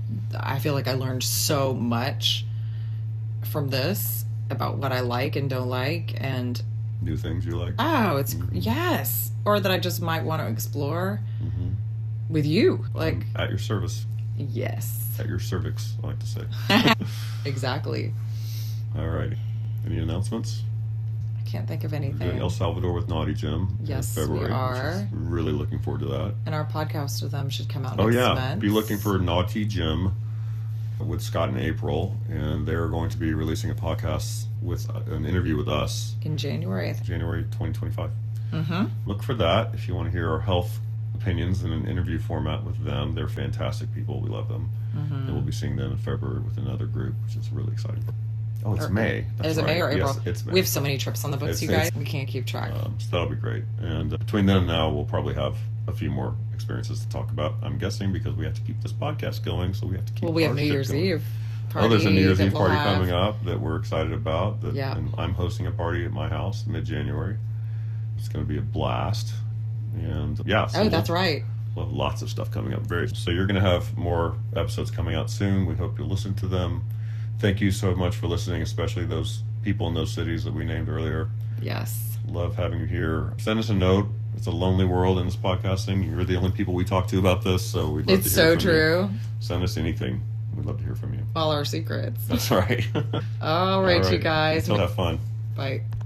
I feel like I learned so much from this about what I like and don't like. And New things you like. oh, it's, Mhm. yes. Or that I just might want to explore. Mm-hmm. with you. Like, at your service. yes. At your cervix, I like to say. Exactly. All right. Any announcements? I can't think of We're doing anything. El Salvador with Naughty Jim Yes, in February. we are. Which is really looking forward to that. And our podcast with them should come out Oh, next yeah. month. Be looking for Naughty Jim with Scott and April. And they're going to be releasing a podcast with uh, an interview with us in January. January twenty twenty-five. Mm-hmm. Look for that if you want to hear our health opinions in an interview format with them. They're fantastic people. We love them. Mm-hmm. And we'll be seeing them in February with another group, which is really exciting. Oh, it's Or- May. That's Is it right. May or April? Yes, it's May. We have so many trips on the books, It's- you guys. it's- We can't keep track. Um, so that'll be great. And uh, between then and now, we'll probably have a few more experiences to talk about, I'm guessing, because we have to keep this podcast going, so we have to keep well, we have our New shit Year's going. Eve party. Oh, there's a New Year's that Eve we'll party have. coming up that we're excited about. That, Yeah. And I'm hosting a party at my house mid-January. It's going to be a blast. And yeah. so Oh, that's we'll- right. We'll have lots of stuff coming up very so you're going to have more episodes coming out soon. We hope you'll listen to them. Thank you so much for listening, especially those people in those cities that we named earlier. Yes. Love having you here. Send us a note. It's a lonely world in this podcasting. You're the only people we talk to about this, so we'd love It's to hear so from true. you. Send us anything. We'd love to hear from you. All our secrets. That's right. All right, All you guys. Until have fun. Bye.